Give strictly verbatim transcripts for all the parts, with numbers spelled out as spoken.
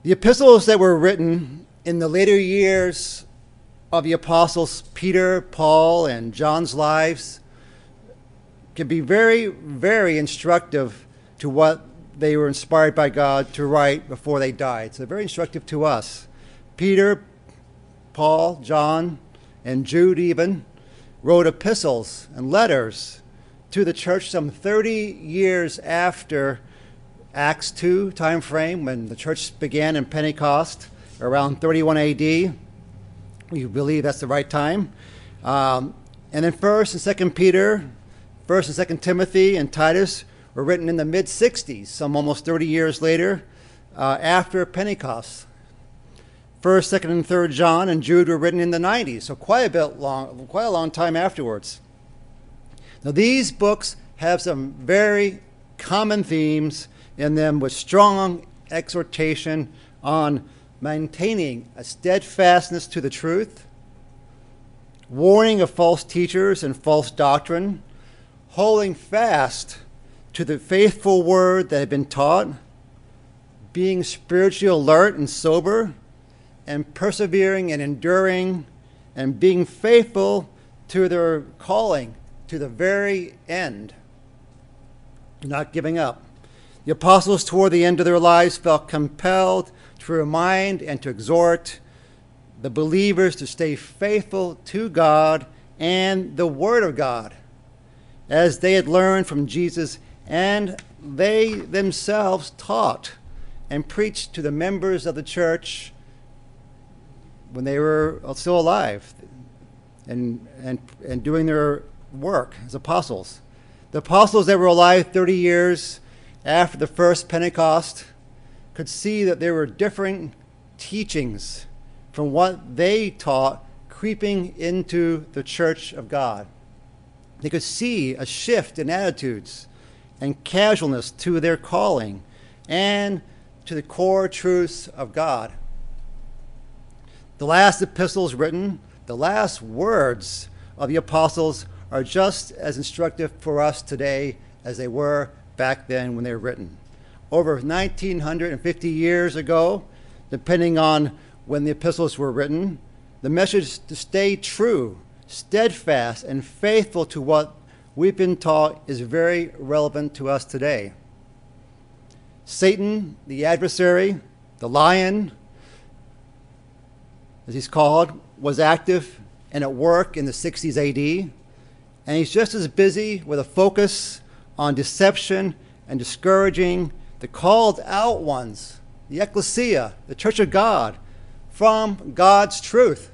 The epistles that were written in the later years of the apostles Peter, Paul, and John's lives can be very, very instructive to what they were inspired by God to write before they died. So very instructive to us. Peter, Paul, John, and Jude even wrote epistles and letters to the church some thirty years after Acts two time frame, when the church began in Pentecost around thirty-one A D. We believe that's the right time. Um, and then First and Second Peter, First and Second Timothy, and Titus were written in the mid sixties, some almost thirty years later, uh, after Pentecost. First, Second, and Third John and Jude were written in the nineties, so quite a bit long, quite a long time afterwards. Now, these books have some very common themes in them, with strong exhortation on maintaining a steadfastness to the truth, warning of false teachers and false doctrine, holding fast to the faithful word that had been taught, being spiritually alert and sober, and persevering and enduring, and being faithful to their calling to the very end, not giving up. The apostles, toward the end of their lives, felt compelled to remind and to exhort the believers to stay faithful to God and the Word of God, as they had learned from Jesus, and they themselves taught and preached to the members of the church when they were still alive and, and, and doing their work as apostles. The apostles that were alive thirty years after the first Pentecost could see that there were differing teachings from what they taught creeping into the church of God. They could see a shift in attitudes and casualness to their calling and to the core truths of God. The last epistles written, the last words of the apostles, are just as instructive for us today as they were back then when they were written. Over nineteen fifty years ago, depending on when the epistles were written, the message to stay true, steadfast, and faithful to what we've been taught is very relevant to us today. Satan, the adversary, the lion, as he's called, was active and at work in the sixties A D, and he's just as busy with a focus on deception and discouraging the called out ones, the ecclesia, the church of God, from God's truth.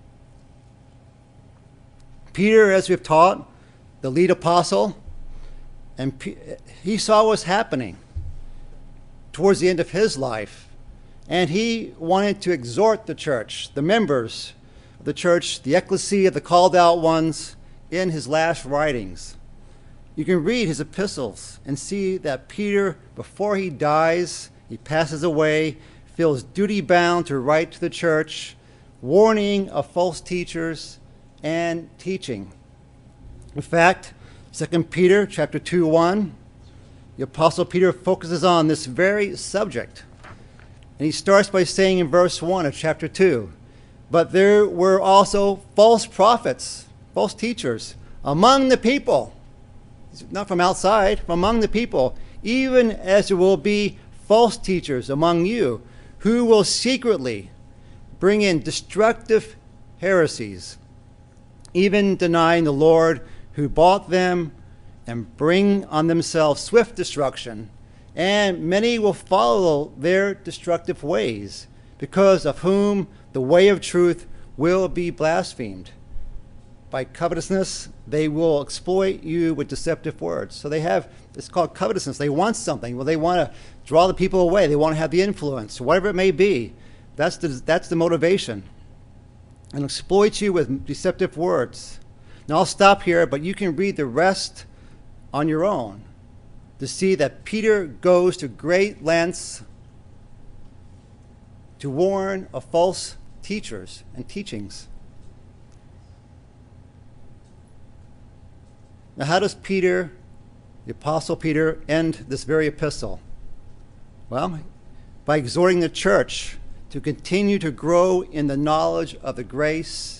Peter, as we've taught, the lead apostle, and P- he saw what was happening towards the end of his life, and he wanted to exhort the church, the members of the church, the ecclesia, the called out ones, in his last writings. You can read his epistles and see that Peter, before he dies, he passes away, feels duty-bound to write to the church, warning of false teachers and teaching. In fact, Second Peter chapter two, one, the Apostle Peter focuses on this very subject. And he starts by saying in verse one of chapter two, "But there were also false prophets, false teachers, among the people," not from outside, from among the people, "even as there will be false teachers among you, who will secretly bring in destructive heresies, even denying the Lord who bought them, and bring on themselves swift destruction. And many will follow their destructive ways, because of whom the way of truth will be blasphemed. By covetousness, they will exploit you with deceptive words." So they have, it's called covetousness. They want something. Well, they want to draw the people away. They want to have the influence, whatever it may be. That's the, that's the motivation. And exploit you with deceptive words. Now, I'll stop here, but you can read the rest on your own to see that Peter goes to great lengths to warn of false teachers and teachings. Now, how does Peter, the Apostle Peter, end this very epistle? Well, by exhorting the church to continue to grow in the knowledge of the grace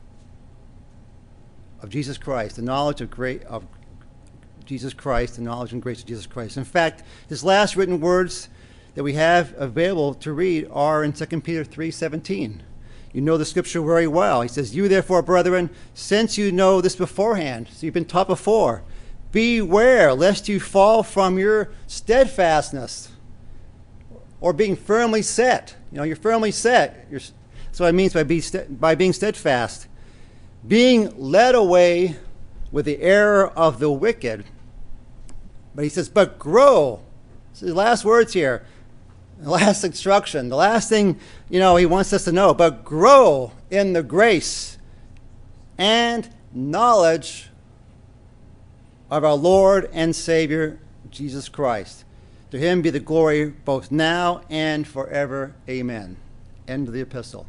of Jesus Christ, the knowledge of, great, of Jesus Christ, the knowledge and grace of Jesus Christ. In fact, his last written words that we have available to read are in Second Peter three seventeen. You know the scripture very well. He says, "You therefore, brethren, since you know this beforehand," so you've been taught before, "beware lest you fall from your steadfastness," or being firmly set. You know, you're firmly set. You're, that's what it means by, be, by being steadfast. Being led away with the error of the wicked. But he says, but grow. This is the last words here. The last instruction, the last thing, you know, he wants us to know, but grow in the grace and knowledge of our Lord and Savior, Jesus Christ. To him be the glory both now and forever. Amen. End of the epistle.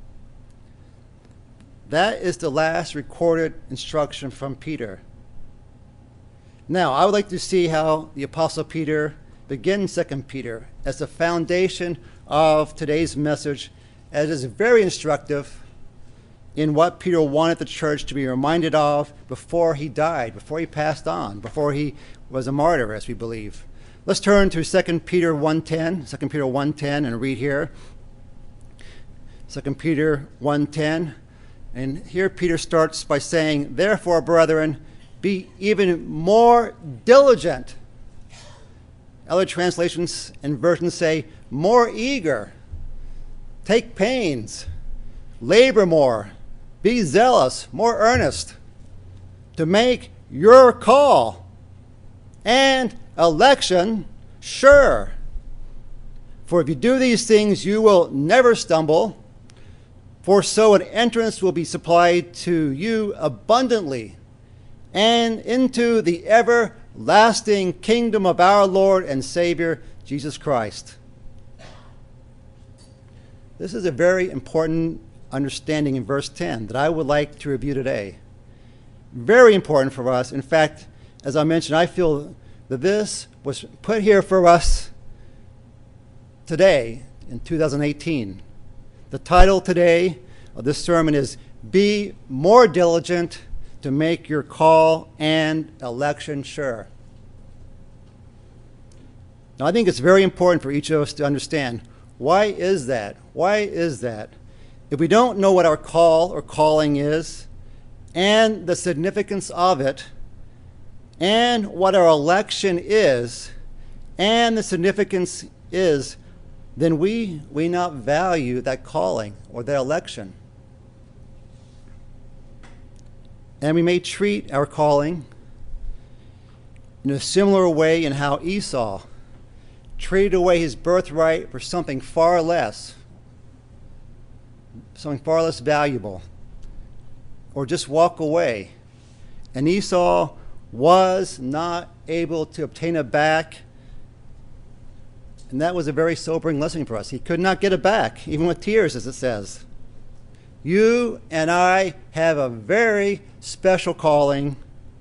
That is the last recorded instruction from Peter. Now, I would like to see how the Apostle Peter begins Second Peter as the foundation of today's message, as it is very instructive in what Peter wanted the church to be reminded of before he died, before he passed on, before he was a martyr, as we believe. Let's turn to Second Peter one ten, Second Peter one ten, and read here. Second Peter one ten, and here Peter starts by saying, "Therefore, brethren, be even more diligent." Other translations and versions say, more eager, take pains, labor more, be zealous, more earnest, to make your call and election sure. For if you do these things, you will never stumble, for so an entrance will be supplied to you abundantly, and into the everlasting kingdom of our Lord and Savior, Jesus Christ. This is a very important understanding in verse ten that I would like to review today. Very important for us. In fact, as I mentioned, I feel that this was put here for us today in two thousand eighteen. The title today of this sermon is Be More Diligent to Make Your Call and Election Sure. Now, I think it's very important for each of us to understand, why is that? Why is that? If we don't know what our call or calling is, and the significance of it, and what our election is, and the significance is, then we we not value that calling or that election. And we may treat our calling in a similar way in how Esau traded away his birthright for something far less, something far less valuable, or just walk away. And Esau was not able to obtain it back, and that was a very sobering lesson for us. He could not get it back, even with tears, as it says. You and I have a very special calling,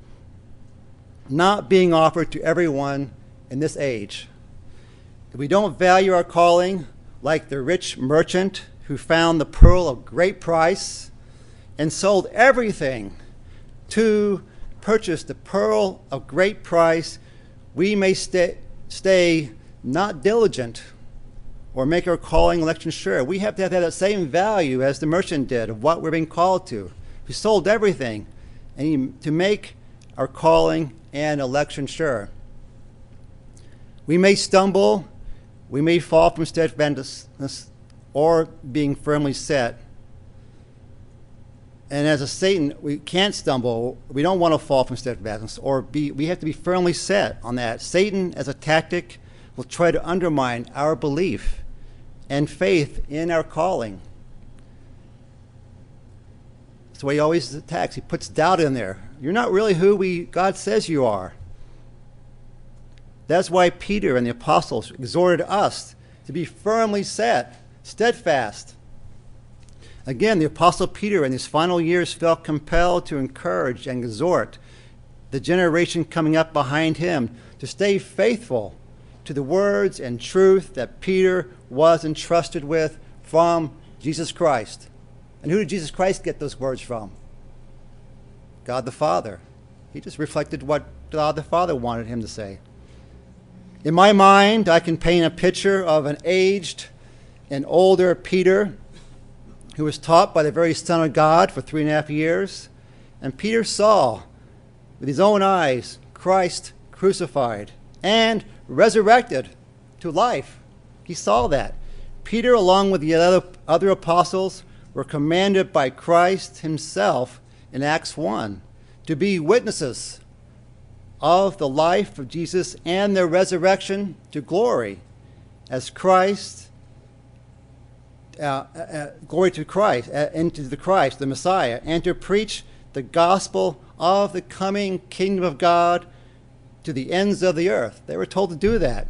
not being offered to everyone in this age. If we don't value our calling, like the rich merchant who found the pearl of great price and sold everything to purchase the pearl of great price, we may stay, stay not diligent or make our calling election sure. We have to have that same value as the merchant did of what we're being called to. We sold everything and he, to make our calling and election sure. We may stumble, we may fall from steadfastness or being firmly set. And as a Satan, we can't stumble. We don't want to fall from steadfastness or be, we have to be firmly set on that. Satan, as a tactic, will try to undermine our belief and faith in our calling. That's the way he always attacks. He puts doubt in there. You're not really who we God says you are. That's why Peter and the apostles exhorted us to be firmly set, steadfast. Again, the apostle Peter in his final years felt compelled to encourage and exhort the generation coming up behind him to stay faithful to the words and truth that Peter was entrusted with from Jesus Christ. And who did Jesus Christ get those words from? God the Father. He just reflected what God the Father wanted him to say. In my mind, I can paint a picture of an aged and older Peter who was taught by the very Son of God for three and a half years. And Peter saw with his own eyes Christ crucified and resurrected to life. He saw that. Peter, along with the other, other apostles, were commanded by Christ himself in Acts one to be witnesses of the life of Jesus and their resurrection to glory as Christ, uh, uh, glory to Christ, uh, into the Christ, the Messiah, and to preach the gospel of the coming kingdom of God to the ends of the earth. They were told to do that.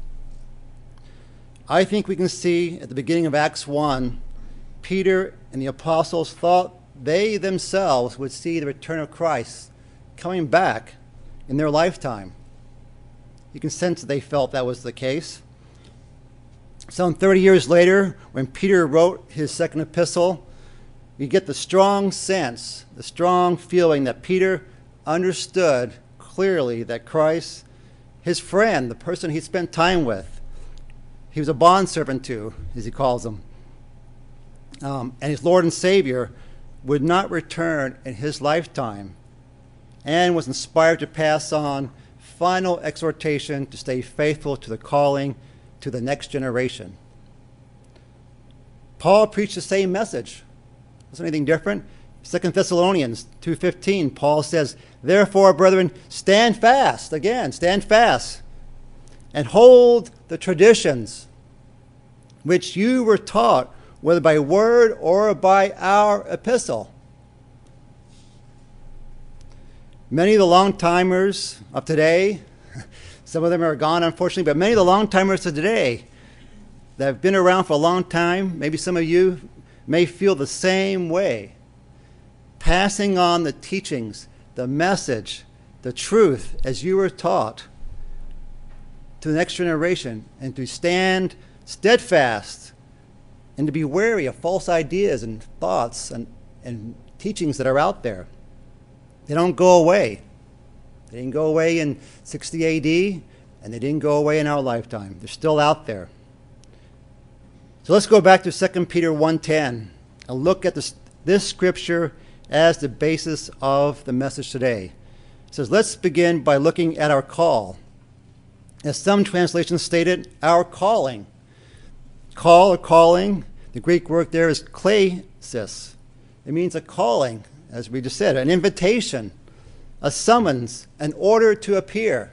I think we can see at the beginning of Acts one, Peter and the apostles thought they themselves would see the return of Christ coming back in their lifetime. You can sense that they felt that was the case. Some thirty years later, when Peter wrote his second epistle, you get the strong sense, the strong feeling that Peter understood clearly that Christ, his friend, the person he spent time with, he was a bondservant to, as he calls him, um, and his Lord and Savior would not return in his lifetime, and was inspired to pass on final exhortation to stay faithful to the calling to the next generation. Paul preached the same message. Wasn't anything different. Second Thessalonians two fifteen, Paul says, "Therefore, brethren, stand fast," again, stand fast, "and hold the traditions which you were taught, whether by word or by our epistle." Many of the long-timers of today, some of them are gone, unfortunately, but many of the long-timers of today that have been around for a long time, maybe some of you may feel the same way. Passing on the teachings, the message, the truth as you were taught to the next generation, and to stand steadfast and to be wary of false ideas and thoughts and, and teachings that are out there. They don't go away. They didn't go away in sixty A D, and they didn't go away in our lifetime. They're still out there. So let's go back to Second Peter one ten and look at this, this scripture as the basis of the message today. It says, let's begin by looking at our call. As some translations stated, our calling. Call or calling, the Greek word there is klesis. It means a calling, as we just said, an invitation, a summons, an order to appear.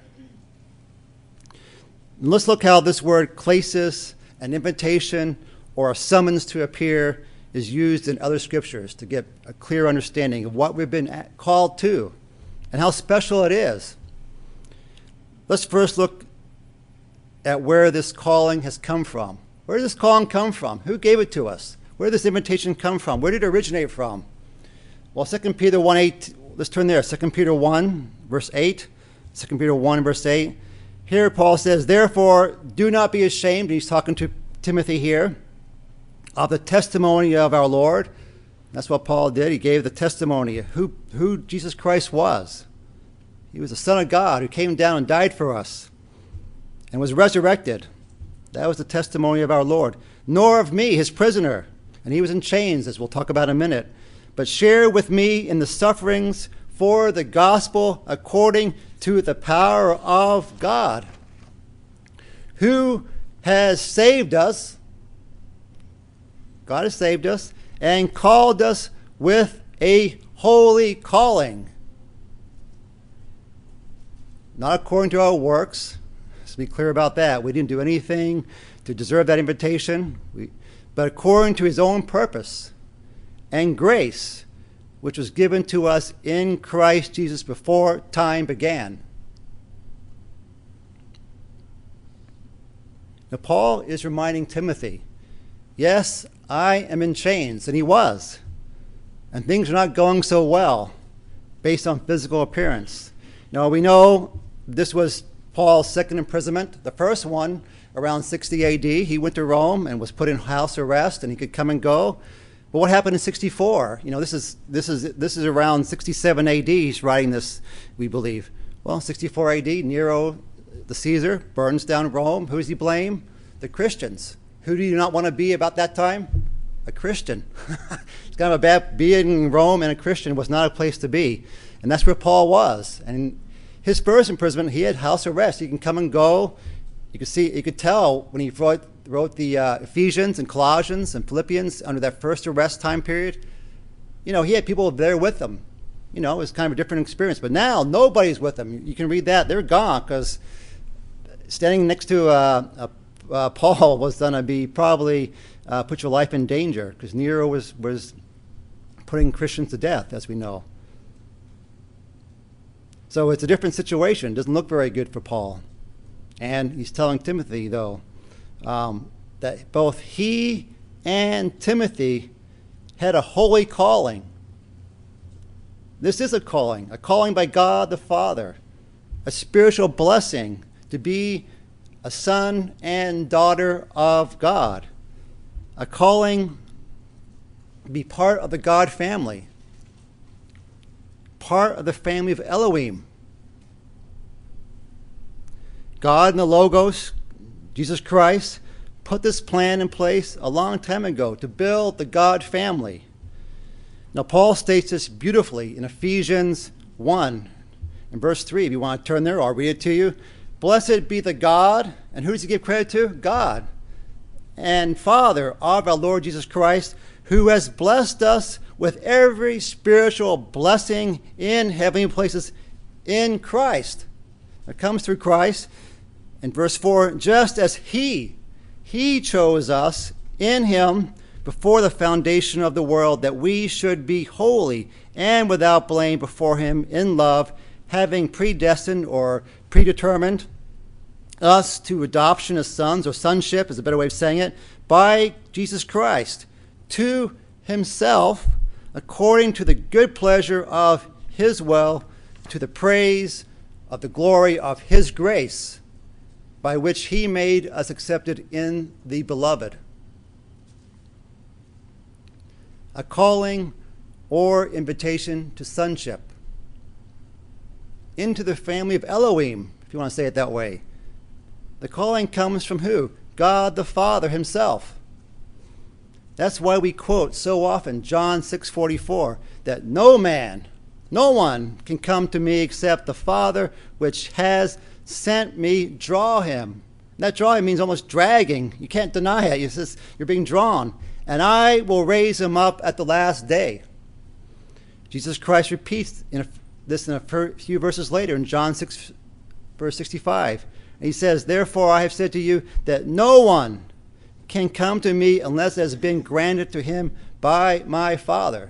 And let's look how this word klesis, an invitation or a summons to appear, is used in other scriptures to get a clear understanding of what we've been called to and how special it is. Let's first look at where this calling has come from. Where did this calling come from? Who gave it to us? Where did this invitation come from? Where did it originate from? Well, Second Peter one eight, let's turn there. Second Peter one, verse eight. Second Peter one, verse eight. Here Paul says, "Therefore, do not be ashamed," he's talking to Timothy here, "of the testimony of our Lord." That's what Paul did. He gave the testimony of who, who Jesus Christ was. He was the Son of God who came down and died for us and was resurrected. That was the testimony of our Lord. "Nor of me, his prisoner," and he was in chains, as we'll talk about in a minute, "but share with me in the sufferings for the gospel according to the power of God, who has saved us." God has saved us and called us with a holy calling. Not according to our works. Let's be clear about that. We didn't do anything to deserve that invitation, we, but according to his own purpose and grace, which was given to us in Christ Jesus before time began. Now, Paul is reminding Timothy, yes, I am in chains, and he was, and things are not going so well based on physical appearance. Now, we know this was Paul's second imprisonment. The first one, around sixty A D, he went to Rome and was put in house arrest, and he could come and go. But what happened in sixty-four? You know, this is this is this is around sixty-seven A D. He's writing this, we believe. Well, sixty-four A D, Nero, the Caesar, burns down Rome. Who does he blame? The Christians. Who do you not want to be about that time? A Christian. It's kind of a bad, being in Rome and a Christian was not a place to be. And that's where Paul was. And his first imprisonment, he had house arrest. He can come and go. You could see, you could tell when he wrote, wrote the uh, Ephesians and Colossians and Philippians under that first arrest time period. You know, he had people there with him. You know, it was kind of a different experience. But now nobody's with him. You can read that. They're gone because standing next to uh, a Uh, Paul was going to be probably uh, put your life in danger because Nero was, was putting Christians to death, as we know. So it's a different situation. It doesn't look very good for Paul. And he's telling Timothy, though, um, that both he and Timothy had a holy calling. This is a calling, a calling by God the Father, a spiritual blessing to be a son and daughter of God, a calling to be part of the God family, part of the family of Elohim. God and the Logos, Jesus Christ, put this plan in place a long time ago to build the God family. Now, Paul states this beautifully in Ephesians one, in verse three. If you want to turn there, I'll read it to you. Blessed be the God, and who does he give credit to? God, and Father of our Lord Jesus Christ, who has blessed us with every spiritual blessing in heavenly places in Christ. It comes through Christ. In verse four, just as he, he chose us in him before the foundation of the world, that we should be holy and without blame before him in love, having predestined or predetermined us to adoption as sons, or sonship is a better way of saying it, by Jesus Christ, to himself, according to the good pleasure of his will, to the praise of the glory of his grace, by which he made us accepted in the beloved. A calling or invitation to sonship into the family of Elohim, if you want to say it that way. The calling comes from who? God the Father himself. That's why we quote so often John six forty-four, that no man, no one can come to me except the Father which has sent me draw him. That drawing means almost dragging. You can't deny it. It's just, you're being drawn. And I will raise him up at the last day. Jesus Christ repeats in a, this in a few verses later in John six, verse sixty-five. And he says, therefore I have said to you that no one can come to me unless it has been granted to him by my Father.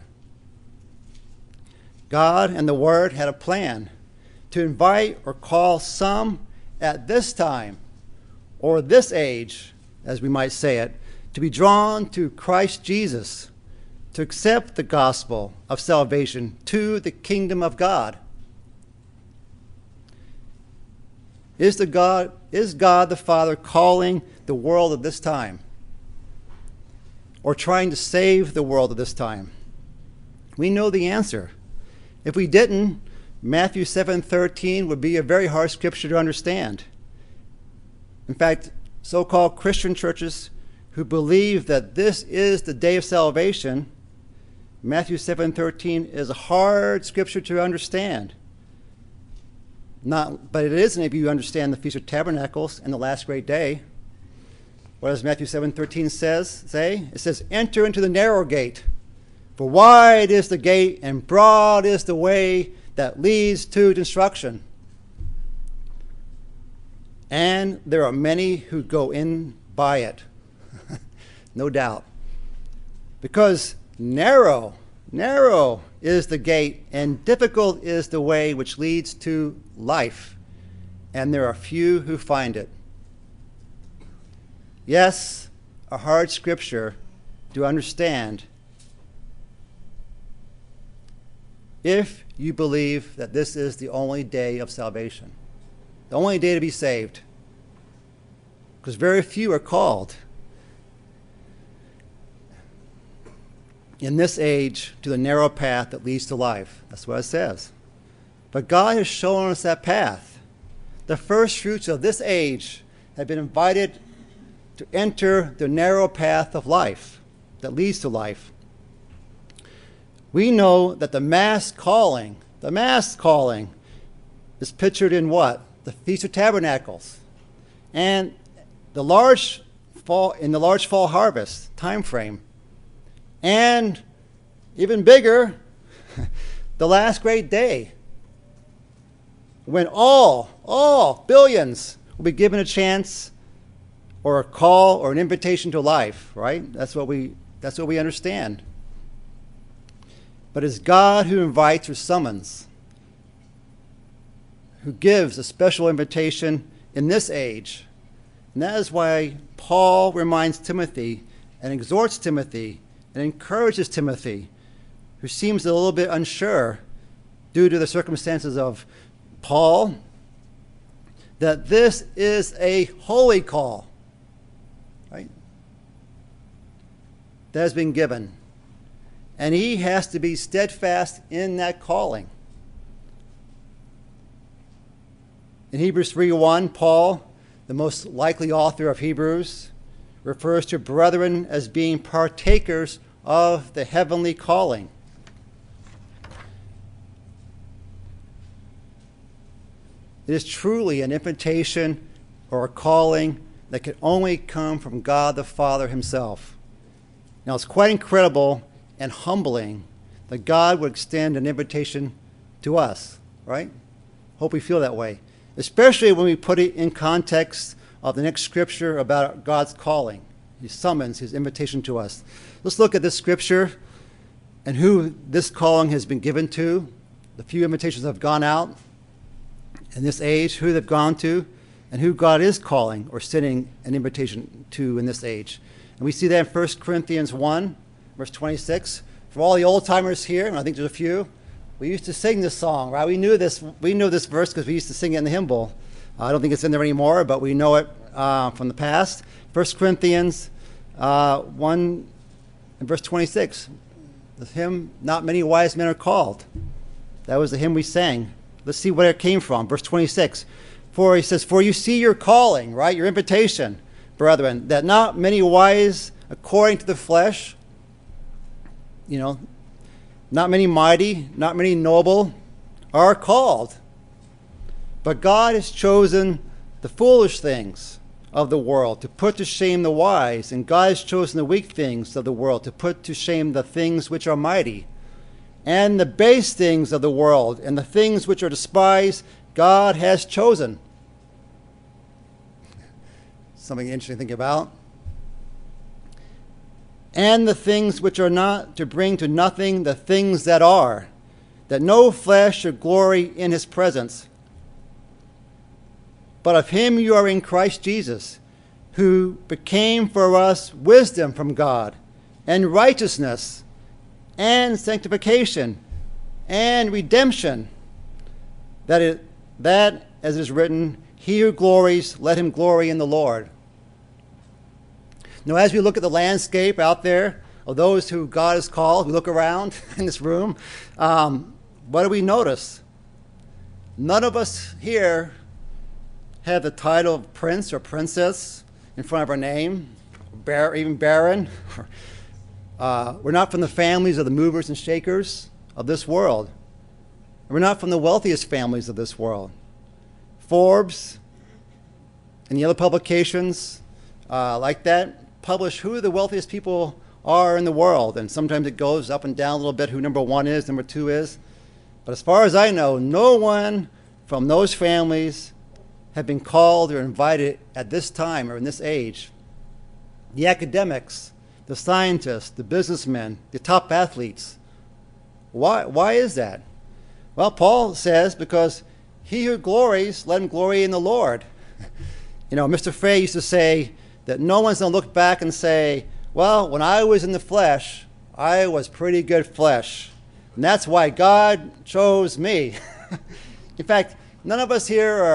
God and the Word had a plan to invite or call some at this time, or this age, as we might say it, to be drawn to Christ Jesus, to accept the gospel of salvation, to the kingdom of God. Is, the God, is God the Father calling the world at this time? Or trying to save the world at this time? We know the answer. If we didn't, Matthew seven thirteen would be a very hard scripture to understand. In fact, so-called Christian churches who believe that this is the day of salvation, Matthew seven thirteen is a hard scripture to understand. Not, but it isn't if you understand the Feast of Tabernacles and the last great day. What does Matthew seven thirteen says, say? It says, enter into the narrow gate, for wide is the gate and broad is the way that leads to destruction. And there are many who go in by it. No doubt. Because narrow, narrow is the gate and difficult is the way which leads to life. And there are few who find it. Yes, a hard scripture to understand if you believe that this is the only day of salvation. the only day to be saved. Because very few are called in this age to the narrow path that leads to life. That's what it says. But God has shown us that path. The first fruits of this age have been invited to enter the narrow path of life that leads to life. We know that the mass calling, the mass calling is pictured in what? The Feast of Tabernacles. And the large fall, in the large fall harvest time frame. And even bigger, the last great day, when all, all billions will be given a chance or a call or an invitation to life, right? That's what we, that's what we understand. But it's God who invites or summons, who gives a special invitation in this age. And that is why Paul reminds Timothy and exhorts Timothy and encourages Timothy, who seems a little bit unsure due to the circumstances of Paul, that this is a holy call, right? That has been given. And he has to be steadfast in that calling. In Hebrews three one, Paul, the most likely author of Hebrews, refers to brethren as being partakers of the heavenly calling. It is truly an invitation or a calling that can only come from God the Father himself. Now, it's quite incredible and humbling that God would extend an invitation to us, right? Hope we feel that way, especially when we put it in context of the next scripture about God's calling, his summons, his invitation to us. Let's look at this scripture and who this calling has been given to, the few invitations that have gone out in this age, who they've gone to, and who God is calling or sending an invitation to in this age. And we see that in First Corinthians one, verse twenty-six. For all the old-timers here, and I think there's a few, we used to sing this song, right? We knew this, we knew this verse because we used to sing it in the hymn bowl. Uh, I don't think it's in there anymore, but we know it uh, from the past. First Corinthians uh, one and verse twenty-six. The hymn, not many wise men are called. That was the hymn we sang. Let's see where it came from. Verse twenty-six. For he says, for you see your calling, right? Your invitation, brethren, that not many wise according to the flesh, you know, not many mighty, not many noble are called. But God has chosen the foolish things of the world to put to shame the wise, and God has chosen the weak things of the world to put to shame the things which are mighty. And the base things of the world and the things which are despised, God has chosen. Something interesting to think about. And the things which are not, to bring to nothing the things that are, that no flesh should glory in his presence. But of him you are in Christ Jesus, who became for us wisdom from God, and righteousness, and sanctification, and redemption, that, it, that, as it is written, he who glories, let him glory in the Lord. Now, as we look at the landscape out there of those who God has called, we look around in this room, um, what do we notice? None of us here have the title of prince or princess in front of our name, bar- even baron. Uh, we're not from the families of the movers and shakers of this world. We're not from the wealthiest families of this world. Forbes and the other publications uh, like that publish who the wealthiest people are in the world. And sometimes it goes up and down a little bit who number one is, number two is. But as far as I know, no one from those families have been called or invited at this time or in this age. The academics, the scientists, the businessmen, the top athletes. Why, why is that? Well, Paul says, because he who glories, let him glory in the Lord. You know, Mister Fay used to say that no one's going to look back and say, well, when I was in the flesh, I was pretty good flesh. And that's why God chose me. In fact, none of us here are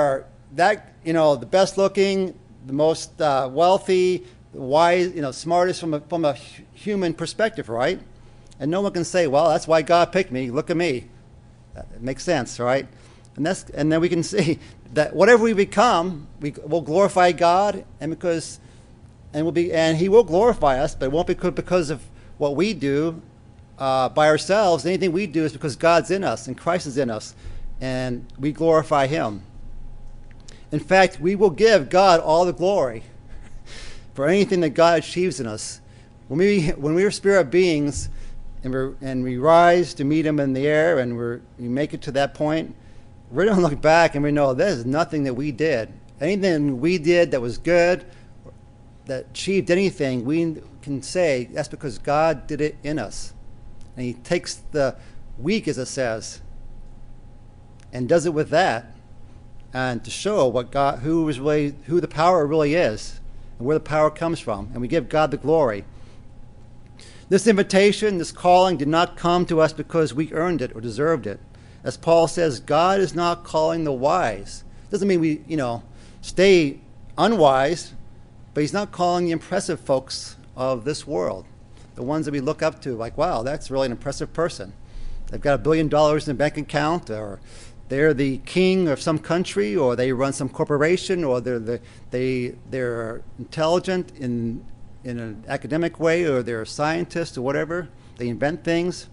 that, you know, the best looking, the most uh, wealthy, the wise, you know, smartest from a, from a human perspective, right? And no one can say, well, that's why God picked me. Look at me. It makes sense, right? And that's, and then we can see that whatever we become, we will glorify God, and because, and will be, and He will glorify us, but it won't be because of what we do uh, by ourselves. Anything we do is because God's in us and Christ is in us, and we glorify Him. In fact, we will give God all the glory for anything that God achieves in us. When we when we are spirit beings, and we and we rise to meet Him in the air, and we're, we make it to that point, we're going to look back and we know there's nothing that we did. Anything we did that was good, that achieved anything, we can say that's because God did it in us. And He takes the weak, as it says, and does it with that, and to show what God, who is really, who the power really is, and where the power comes from, and we give God the glory. This invitation, this calling, did not come to us because we earned it or deserved it. As Paul says, God is not calling the wise. Doesn't mean we, you know, stay unwise, but He's not calling the impressive folks of this world, the ones that we look up to, like, wow, that's really an impressive person. They've got a billion dollars in a bank account, or they're the king of some country, or they run some corporation, or they're the, they they're intelligent in in an academic way, or they're a scientist or whatever. They invent things.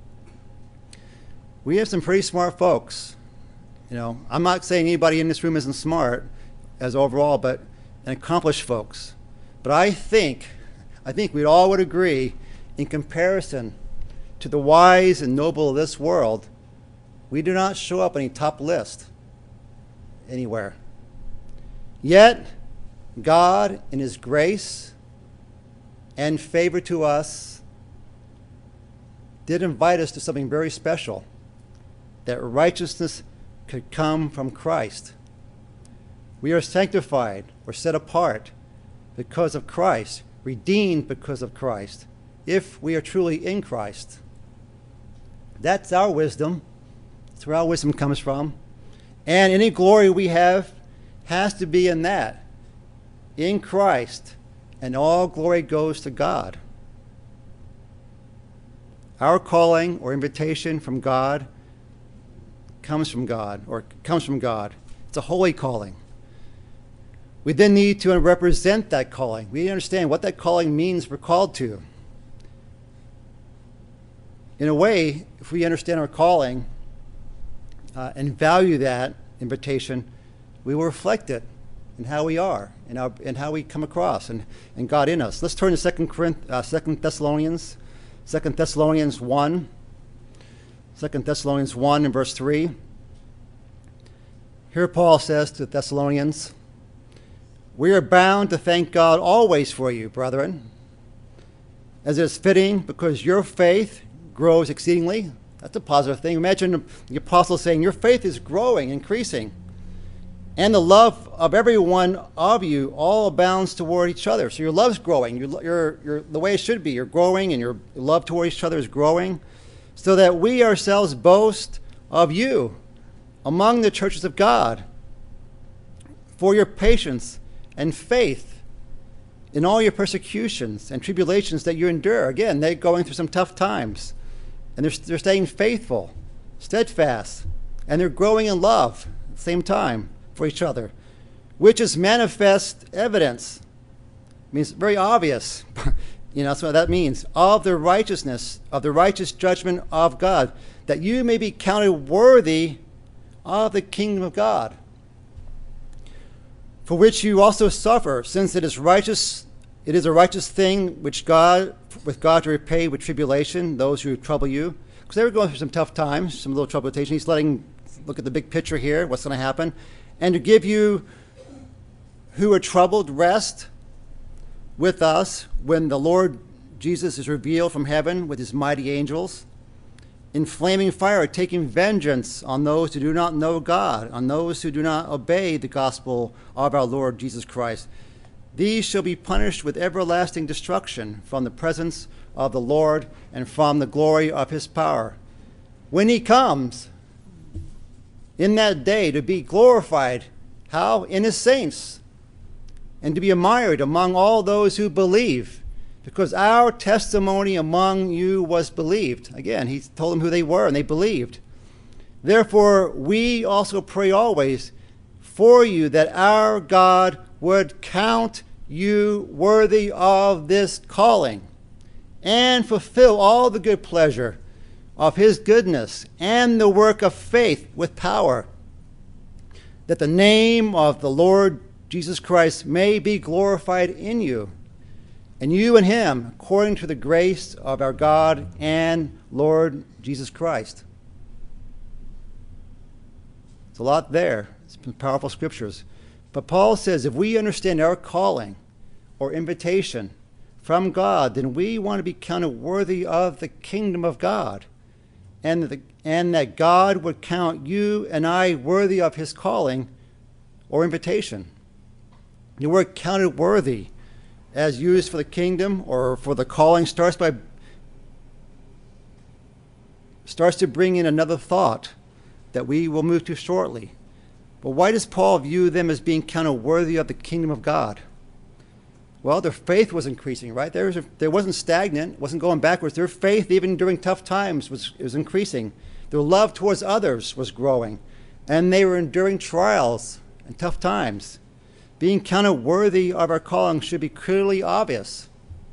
We have some pretty smart folks. You know, I'm not saying anybody in this room isn't smart as overall, but and accomplished folks. But I think, I think we all would agree, in comparison to the wise and noble of this world, we do not show up on any top list anywhere. Yet, God, in His grace and favor to us, did invite us to something very special, that righteousness could come from Christ. We are sanctified or set apart because of Christ, redeemed because of Christ, if we are truly in Christ. That's our wisdom. That's where our wisdom comes from. And any glory we have has to be in that, in Christ, and all glory goes to God. Our calling or invitation from God comes from God, or comes from God. It's a holy calling. We then need to represent that calling. We understand what that calling means we're called to. In a way, if we understand our calling uh, and value that invitation, we will reflect it in how we are, in, our, in how we come across, and, and God in us. Let's turn to Second Thessalonians, Second Thessalonians one. Second Thessalonians one and verse three. Here Paul says to the Thessalonians, "We are bound to thank God always for you, brethren, as it is fitting, because your faith grows exceedingly." That's a positive thing. Imagine the apostle saying, your faith is growing, increasing. "And the love of every one of you all abounds toward each other." So your love's growing. You're, you're, you're, the way it should be. You're growing, and your love toward each other is growing, so that we ourselves boast of you among the churches of God for your patience and faith in all your persecutions and tribulations that you endure. Again, they're going through some tough times, and they're, they're staying faithful, steadfast, and they're growing in love at the same time for each other, which is manifest evidence. It means very obvious. You know, that's what that means. Of the righteousness, of the righteous judgment of God, that you may be counted worthy of the kingdom of God, for which you also suffer, since it is righteous, it is a righteous thing which God, with God to repay with tribulation those who trouble you. Because they were going through some tough times, some little troublation. He's letting, look at the big picture here, what's going to happen. And to give you who are troubled rest with us when the Lord Jesus is revealed from heaven with his mighty angels, in flaming fire, taking vengeance on those who do not know God, on those who do not obey the gospel of our Lord Jesus Christ. These shall be punished with everlasting destruction from the presence of the Lord and from the glory of his power, when he comes in that day to be glorified. How? In his saints, and to be admired among all those who believe, because our testimony among you was believed. Again, he told them who they were, and they believed. Therefore, we also pray always for you, that our God would count you worthy of this calling, and fulfill all the good pleasure of his goodness and the work of faith with power, that the name of the Lord Jesus Christ may be glorified in you, and you in him, according to the grace of our God and Lord Jesus Christ. It's a lot there. It's been powerful scriptures. But Paul says if we understand our calling or invitation from God, then we want to be counted worthy of the kingdom of God, and, the, and that God would count you and I worthy of his calling or invitation. The word counted worthy, as used for the kingdom or for the calling, starts by starts to bring in another thought that we will move to shortly. But why does Paul view them as being counted worthy of the kingdom of God? Well, their faith was increasing, right? There was a, there wasn't stagnant, wasn't going backwards. Their faith, even during tough times, was, was increasing. Their love towards others was growing. And they were enduring trials and tough times. Being counted worthy of our calling should be clearly obvious.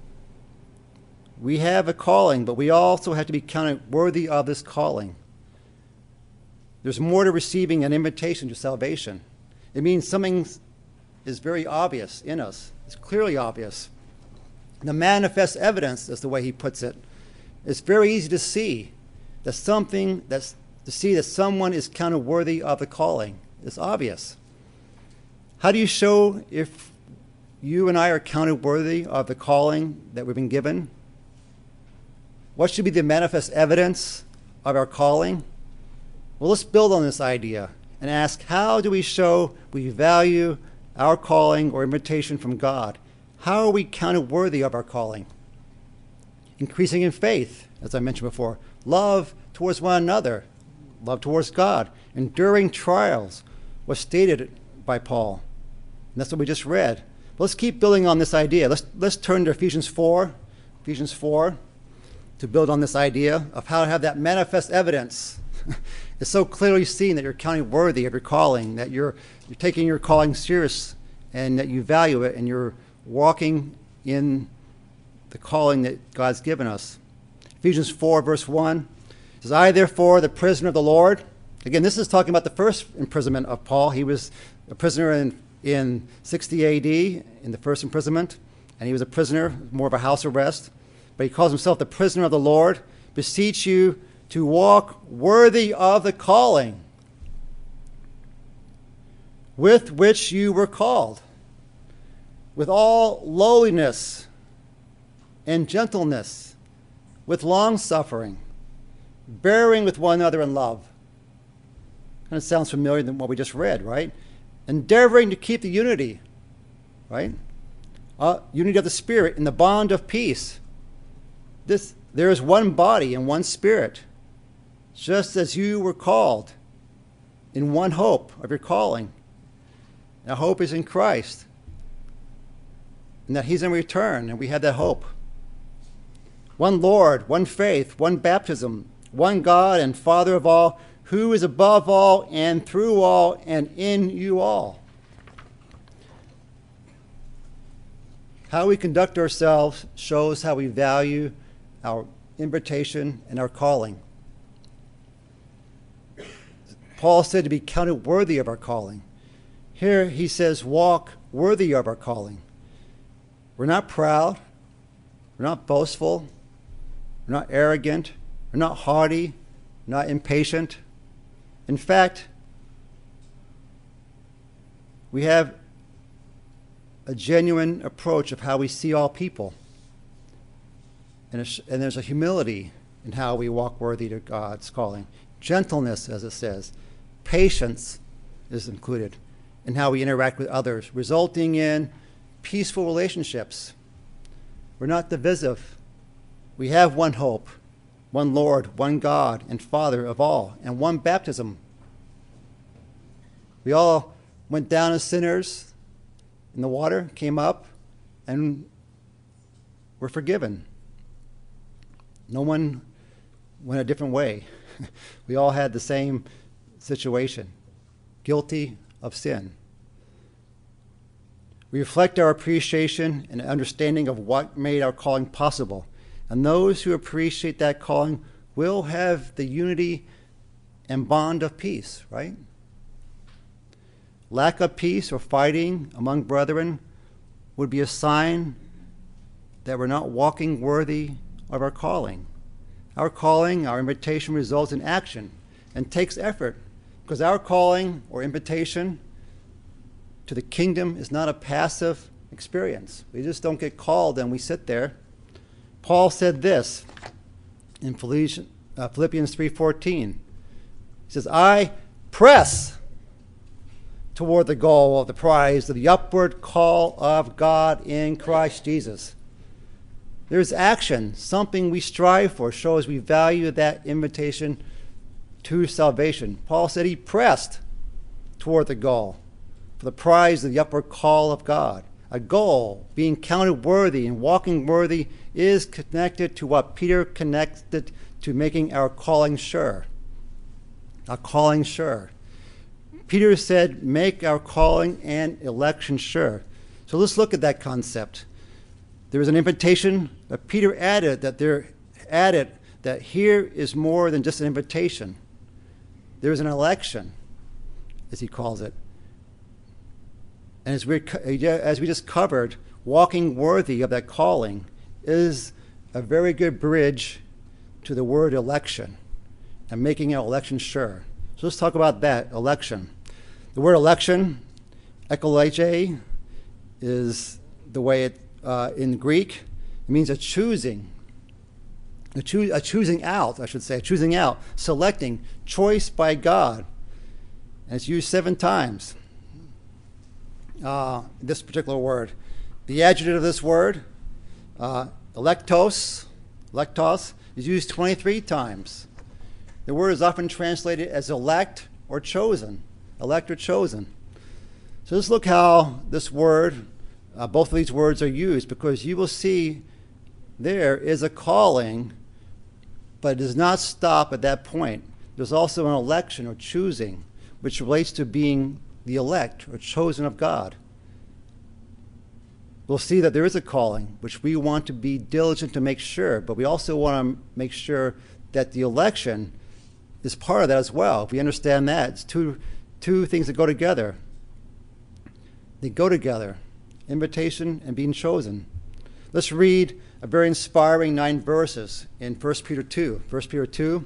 We have a calling, but we also have to be counted worthy of this calling. There's more to receiving an invitation to salvation. It means something is very obvious in us. It's clearly obvious. The manifest evidence is the way he puts it. It's very easy to see that something that's to see that someone is counted worthy of the calling. It's obvious. How do you show if you and I are counted worthy of the calling that we've been given? What should be the manifest evidence of our calling? Well, let's build on this idea and ask, how do we show we value our calling or invitation from God? How are we counted worthy of our calling? Increasing in faith, as I mentioned before, love towards one another, love towards God, enduring trials was stated by Paul. And that's what we just read. But let's keep building on this idea. Let's, let's turn to Ephesians four, Ephesians four, to build on this idea of how to have that manifest evidence. It's so clearly seen that you're counted worthy of your calling, that you're, you're taking your calling serious, and that you value it, and you're walking in the calling that God's given us. Ephesians four, verse one says, I, therefore, the prisoner of the Lord. Again, this is talking about the first imprisonment of Paul. He was a prisoner in, in sixty A D, in the first imprisonment, and he was a prisoner, more of a house arrest. But he calls himself the prisoner of the Lord. Beseech you to walk worthy of the calling with which you were called, with all lowliness and gentleness, with long-suffering, bearing with one another in love. Kind of sounds familiar than what we just read, right? Endeavoring to keep the unity, right? Uh, unity of the Spirit in the bond of peace. This, there is one body and one Spirit, just as you were called in one hope of your calling. Our hope is in Christ, and that he's in return, and we have that hope. One Lord, one faith, one baptism, one God and Father of all, who is above all and through all and in you all. How we conduct ourselves shows how we value our invitation and our calling. Paul said to be counted worthy of our calling. Here he says, walk worthy of our calling. We're not proud. We're not boastful. We're not arrogant. We're not haughty. We're not impatient. In fact, we have a genuine approach of how we see all people. And, a, and there's a humility in how we walk worthy to God's calling. Gentleness, as it says. Patience is included in how we interact with others, resulting in peaceful relationships. We're not divisive. We have one hope, one Lord, one God and Father of all, and one baptism. We all went down as sinners in the water, came up, and were forgiven. No one went a different way. We all had the same situation, guilty of sin. We reflect our appreciation and understanding of what made our calling possible. And those who appreciate that calling will have the unity and bond of peace, right? Lack of peace or fighting among brethren would be a sign that we're not walking worthy of our calling. Our calling, our invitation results in action and takes effort, because our calling or invitation to the kingdom is not a passive experience. We just don't get called and we sit there. Paul said this in Philippians three fourteen. He says, I press toward the goal of the prize of the upward call of God in Christ Jesus. There's action, something we strive for, shows we value that invitation to salvation. Paul said he pressed toward the goal for the prize of the upward call of God. A goal, being counted worthy and walking worthy, is connected to what Peter connected to making our calling sure. Our calling sure. Peter said, make our calling and election sure. So let's look at that concept. There is an invitation, but Peter added that there added that here is more than just an invitation. There is an election, as he calls it. And as we as we just covered, walking worthy of that calling is a very good bridge to the word election and making our election sure. So let's talk about that, election. The word election, ekkalege, is the way it, uh, in Greek, it means a choosing, a, choo- a choosing out, I should say, a choosing out, selecting, choice by God. And it's used seven times, uh, this particular word. The adjective of this word, uh, electos, electos, is used twenty-three times. The word is often translated as elect or chosen. Elect or chosen. So let's look how this word, uh, both of these words are used, because you will see there is a calling, but it does not stop at that point. There's also an election or choosing, which relates to being the elect or chosen of God. We'll see that there is a calling, which we want to be diligent to make sure, but we also want to make sure that the election is part of that as well. If we understand that, it's two Two things that go together. They go together, invitation and being chosen. Let's read a very inspiring nine verses in First Peter two. First Peter two,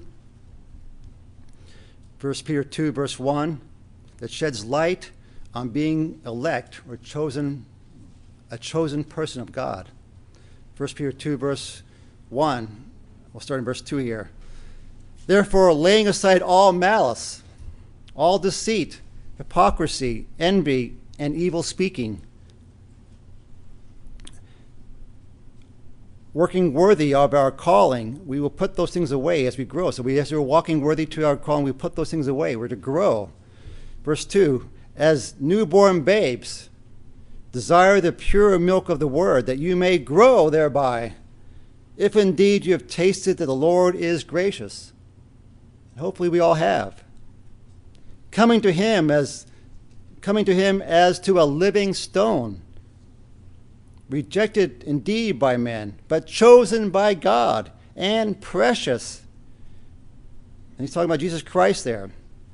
First Peter two, verse one, that sheds light on being elect or chosen, a chosen person of God. First Peter two, verse one, we'll start in verse two here. Therefore, laying aside all malice, all deceit, hypocrisy, envy, and evil speaking, working worthy of our calling, we will put those things away as we grow. So we, as we're walking worthy to our calling, we put those things away. We're to grow. Verse two, as newborn babes, desire the pure milk of the word, that you may grow thereby, if indeed you have tasted that the Lord is gracious. And hopefully we all have. Coming to him as coming to him as to a living stone, rejected indeed by men, but chosen by God and precious. And he's talking about Jesus Christ there.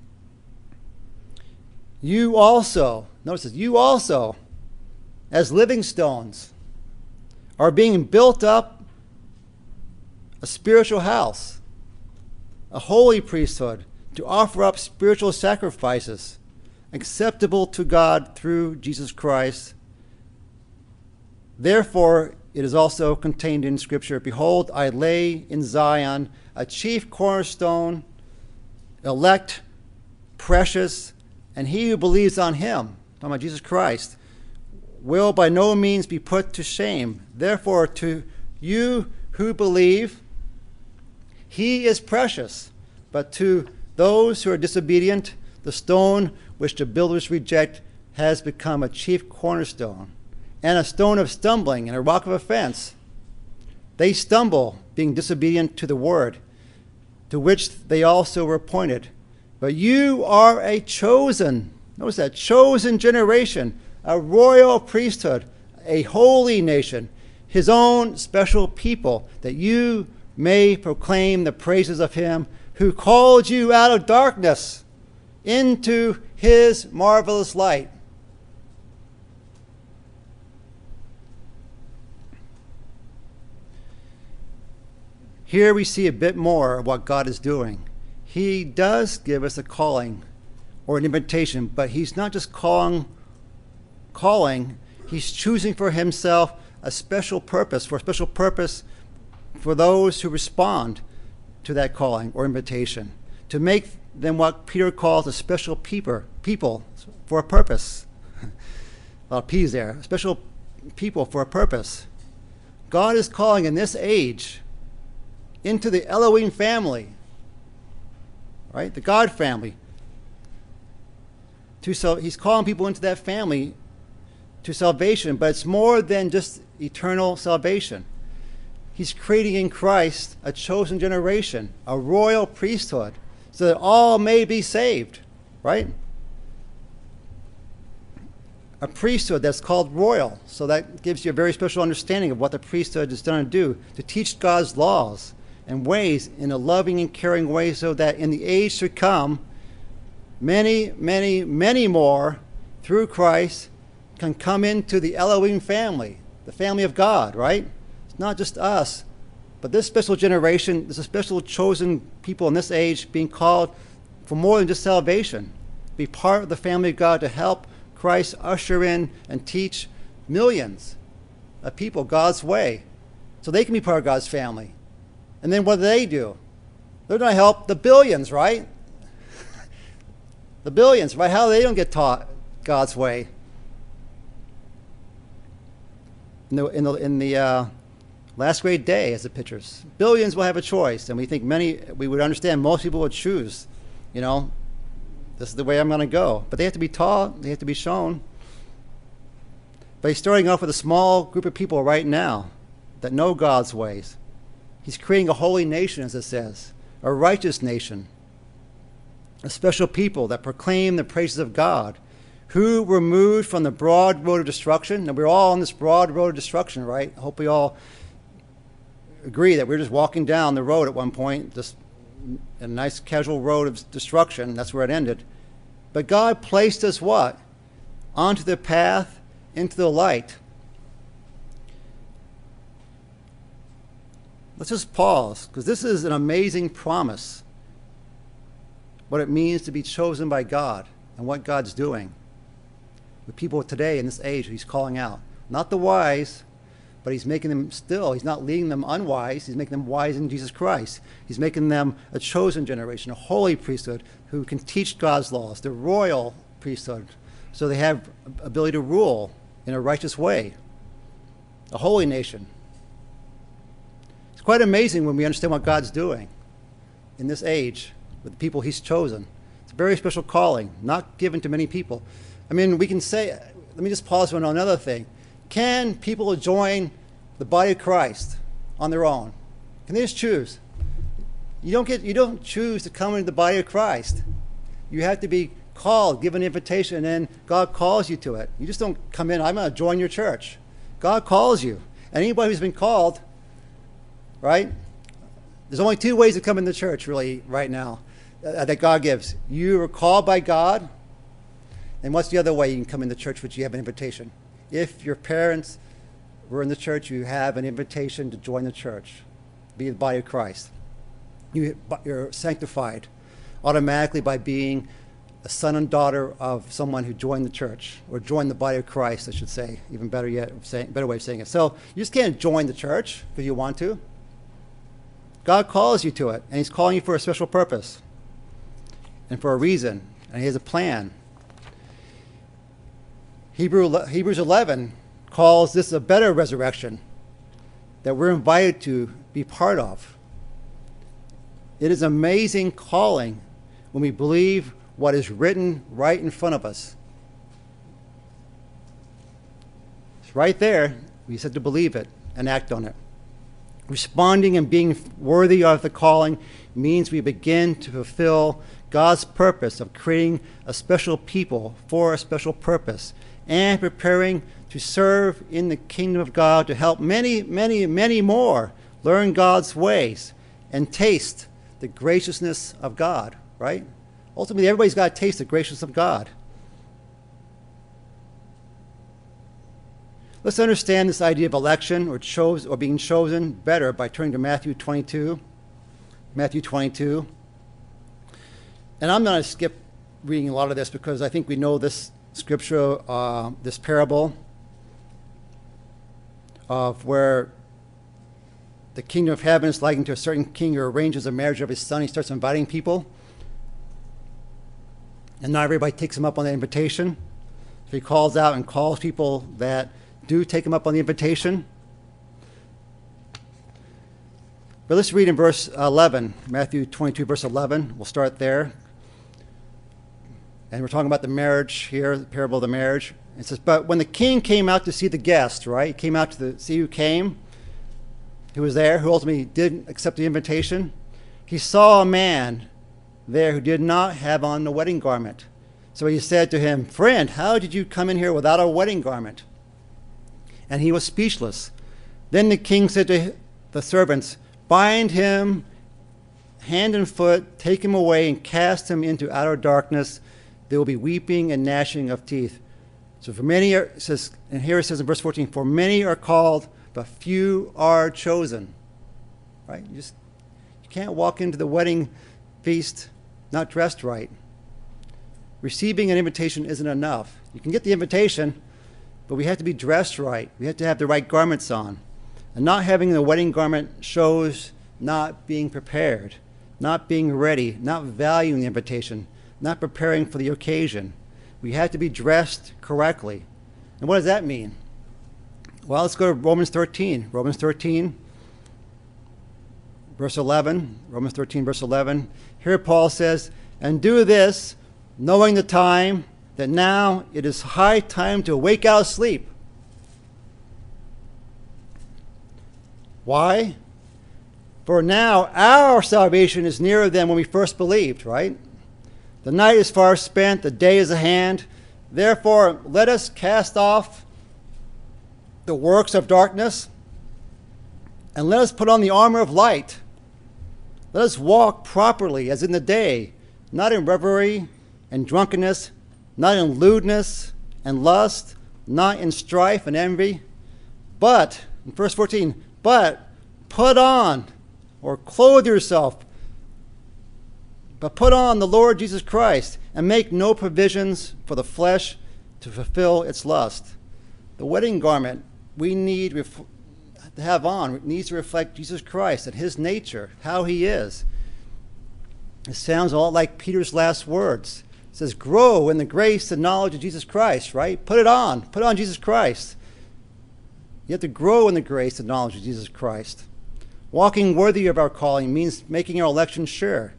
You also, notice this, you also, as living stones, are being built up a spiritual house, a holy priesthood, to offer up spiritual sacrifices acceptable to God through Jesus Christ. Therefore, it is also contained in Scripture, behold, I lay in Zion a chief cornerstone, elect, precious, and he who believes on him, talking about Jesus Christ, will by no means be put to shame. Therefore, to you who believe, he is precious, but to those who are disobedient, the stone which the builders reject has become a chief cornerstone and a stone of stumbling and a rock of offense. They stumble, being disobedient to the word, to which they also were appointed. But you are a chosen, notice that, chosen generation, a royal priesthood, a holy nation, his own special people, that you may proclaim the praises of him who called you out of darkness into his marvelous light. Here we see a bit more of what God is doing. He does give us a calling or an invitation, but he's not just calling, calling, he's choosing for himself a special purpose, for a special purpose for those who respond to that calling or invitation, to make them what Peter calls a special people, people for a purpose. A lot of P's there. Special people for a purpose. God is calling in this age into the Elohim family, right? The God family. To so he's calling people into that family to salvation, but it's more than just eternal salvation. He's creating in Christ a chosen generation, a royal priesthood, so that all may be saved, right? A priesthood that's called royal, so that gives you a very special understanding of what the priesthood is done to do, to teach God's laws and ways in a loving and caring way, so that in the age to come, many, many, many more through Christ can come into the Elohim family, the family of God, right? It's not just us, but this special generation, there's a special chosen people in this age being called for more than just salvation, be part of the family of God to help Christ usher in and teach millions of people God's way, so they can be part of God's family. And then what do they do? They're going to help the billions, right? The billions, right? How they don't get taught God's way. In the, in the, in the uh, last great day, as the pictures, billions will have a choice, and we think many, we would understand most people would choose, you know, this is the way I'm going to go. But they have to be taught, they have to be shown. But he's starting off with a small group of people right now that know God's ways. He's creating a holy nation, as it says, a righteous nation, a special people that proclaim the praises of God, who were moved from the broad road of destruction. And we're all on this broad road of destruction, right? I hope we all agree that we're just walking down the road at one point, just a nice casual road of destruction. That's where it ended. But God placed us what? Onto the path, into the light. Let's just pause, because this is an amazing promise. What it means to be chosen by God and what God's doing with people today in this age he's calling out. Not the wise, but he's making them still, he's not leading them unwise, he's making them wise in Jesus Christ. He's making them a chosen generation, a holy priesthood who can teach God's laws, the royal priesthood, so they have ability to rule in a righteous way, a holy nation. It's quite amazing when we understand what God's doing in this age with the people he's chosen. It's a very special calling, not given to many people. I mean, we can say, let me just pause for another thing. Can people join the body of Christ on their own? Can they just choose? You don't get, you don't choose to come into the body of Christ. You have to be called, given an invitation, and then God calls you to it. You just don't come in, I'm going to join your church. God calls you. And anybody who's been called, right? There's only two ways to come in the church, really, right now, uh, that God gives. You are called by God, and what's the other way you can come in the church, which you have an invitation? If your parents were in the church, you have an invitation to join the church, be the body of Christ. You, you're sanctified automatically by being a son and daughter of someone who joined the church, or joined the body of Christ, I should say. Even better yet, saying, better way of saying it. So you just can't join the church because you want to. God calls you to it, and he's calling you for a special purpose and for a reason, and he has a plan. Hebrew, Hebrews eleven calls this a better resurrection that we're invited to be part of. It is an amazing calling when we believe what is written right in front of us. It's right there. We said to believe it and act on it. Responding and being worthy of the calling means we begin to fulfill God's purpose of creating a special people for a special purpose and preparing to serve in the kingdom of God to help many, many, many more learn God's ways and taste the graciousness of God, right? Ultimately, everybody's got to taste the graciousness of God. Let's understand this idea of election or chose or being chosen better by turning to Matthew twenty-two. Matthew twenty-two. And I'm going to skip reading a lot of this because I think we know this scripture, uh, this parable of where the kingdom of heaven is likened to a certain king who arranges a marriage of his son. He starts inviting people. And not everybody takes him up on that invitation. So he calls out and calls people that do take him up on the invitation. But let's read in verse eleven, Matthew twenty-two, verse eleven. We'll start there. And we're talking about the marriage here, the parable of the marriage. It says, but when the king came out to see the guest, right? He came out to the, see who came, who was there, who ultimately did accept the invitation. He saw a man there who did not have on the wedding garment. So he said to him, friend, how did you come in here without a wedding garment? And he was speechless. Then the king said to the servants, bind him hand and foot, take him away, and cast him into outer darkness. There will be weeping and gnashing of teeth. So for many are, it says, and here it says in verse fourteen, for many are called, but few are chosen. Right? You just you can't walk into the wedding feast not dressed right. Receiving an invitation isn't enough. You can get the invitation, but we have to be dressed right. We have to have the right garments on. And not having the wedding garment shows not being prepared, not being ready, not valuing the invitation, not preparing for the occasion. We have to be dressed correctly. And what does that mean? Well, let's go to Romans thirteen. Romans thirteen, verse eleven. Romans thirteen, verse eleven. Here Paul says, and do this, knowing the time, that now it is high time to wake out of sleep. Why? For now our salvation is nearer than when we first believed, right? The night is far spent, the day is at hand. Therefore, let us cast off the works of darkness, and let us put on the armor of light. Let us walk properly as in the day, not in revelry and drunkenness, not in lewdness and lust, not in strife and envy, but, in verse fourteen, but put on, or clothe yourself, but put on the Lord Jesus Christ, and make no provisions for the flesh to fulfill its lust. The wedding garment we need ref- to have on needs to reflect Jesus Christ and his nature, how he is. It sounds a lot like Peter's last words. It says, grow in the grace and knowledge of Jesus Christ, right? Put it on. Put on Jesus Christ. You have to grow in the grace and knowledge of Jesus Christ. Walking worthy of our calling means making our election sure.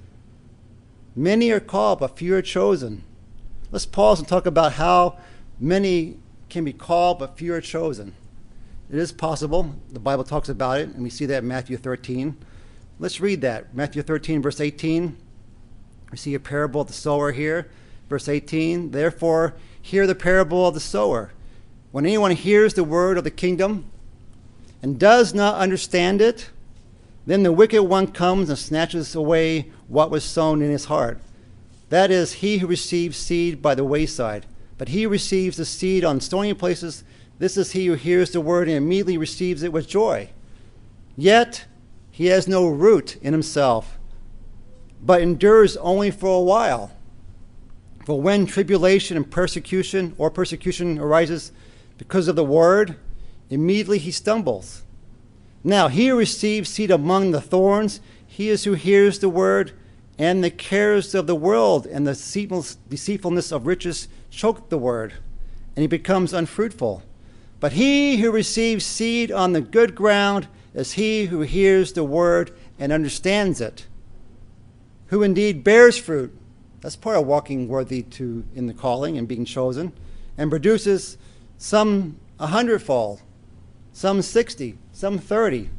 Many are called, but few are chosen. Let's pause and talk about how many can be called, but few are chosen. It is possible. The Bible talks about it, and we see that in Matthew thirteen. Let's read that. Matthew thirteen, verse eighteen. We see a parable of the sower here. Verse eighteen, therefore, hear the parable of the sower. When anyone hears the word of the kingdom and does not understand it, then the wicked one comes and snatches away what was sown in his heart. That is, he who receives seed by the wayside. But he who receives the seed on stony places, this is he who hears the word and immediately receives it with joy. Yet he has no root in himself, but endures only for a while. For when tribulation and persecution or persecution arises because of the word, immediately he stumbles. Now he who receives seed among the thorns, he is who hears the word, and the cares of the world and the deceitfulness of riches choke the word, and he becomes unfruitful. But he who receives seed on the good ground is he who hears the word and understands it, who indeed bears fruit. That's part of walking worthy to in the calling and being chosen, and produces some a hundredfold, some sixty, some thirty.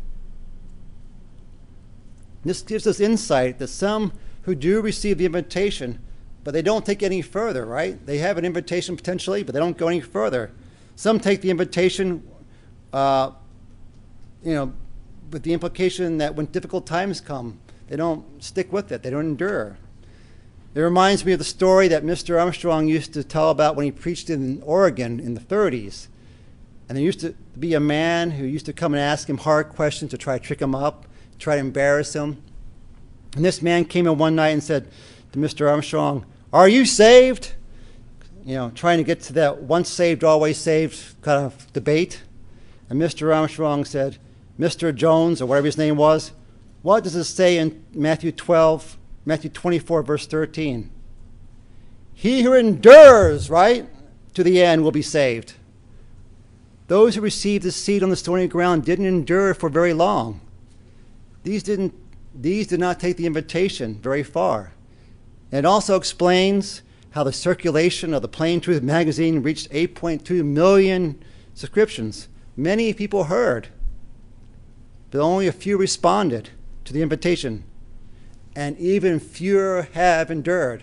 This gives us insight that some who do receive the invitation, but they don't take any further, right? They have an invitation potentially, but they don't go any further. Some take the invitation, uh, you know, with the implication that when difficult times come, they don't stick with it. They don't endure. It reminds me of the story that Mister Armstrong used to tell about when he preached in Oregon in the thirties. And there used to be a man who used to come and ask him hard questions to try to trick him up, try to embarrass him. And this man came in one night and said to Mister Armstrong, "Are you saved?" You know, trying to get to that once saved, always saved kind of debate. And Mister Armstrong said, "Mister Jones," or whatever his name was, "what does it say in Matthew twelve, Matthew twenty-four, verse thirteen? He who endures, right, to the end will be saved." Those who received the seed on the stony ground didn't endure for very long. These didn't. These did not take the invitation very far. And it also explains how the circulation of the Plain Truth magazine reached eight point two million subscriptions. Many people heard, but only a few responded to the invitation, and even fewer have endured.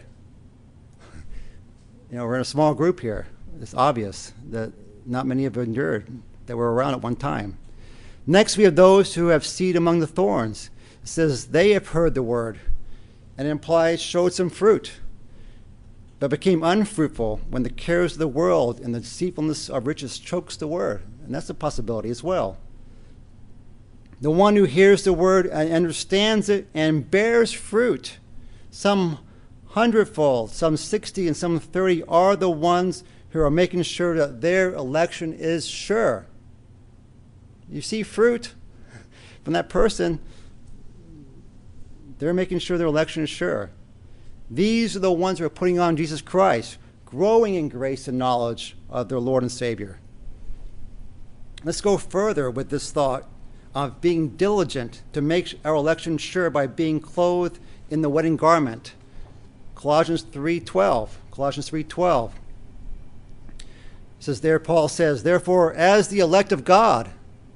You know, we're in a small group here. It's obvious that not many have endured that were around at one time. Next, we have those who have seed among the thorns. It says they have heard the word, and it implies showed some fruit, but became unfruitful when the cares of the world and the deceitfulness of riches chokes the word. And that's a possibility as well. The one who hears the word and understands it and bears fruit, some hundredfold, some sixty, and some thirty, are the ones who are making sure that their election is sure. You see fruit from that person, they're making sure their election is sure. These are the ones who are putting on Jesus Christ, growing in grace and knowledge of their Lord and Savior. Let's go further with this thought of being diligent to make our election sure by being clothed in the wedding garment. Colossians three twelve. Colossians three twelve. It says there, Paul says, "Therefore, as the elect of God,"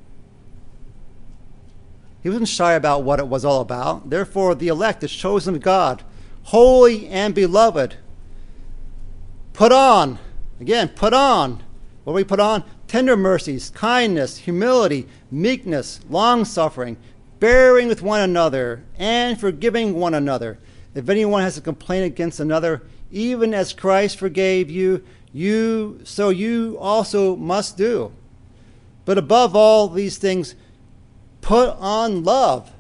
he wasn't shy about what it was all about. "Therefore, the elect, the chosen of God, holy and beloved, put on," again, put on. What do we put on? "Tender mercies, kindness, humility, meekness, long-suffering, bearing with one another, and forgiving one another. If anyone has a complaint against another, even as Christ forgave you, you so you also must do. But above all these things, put on love,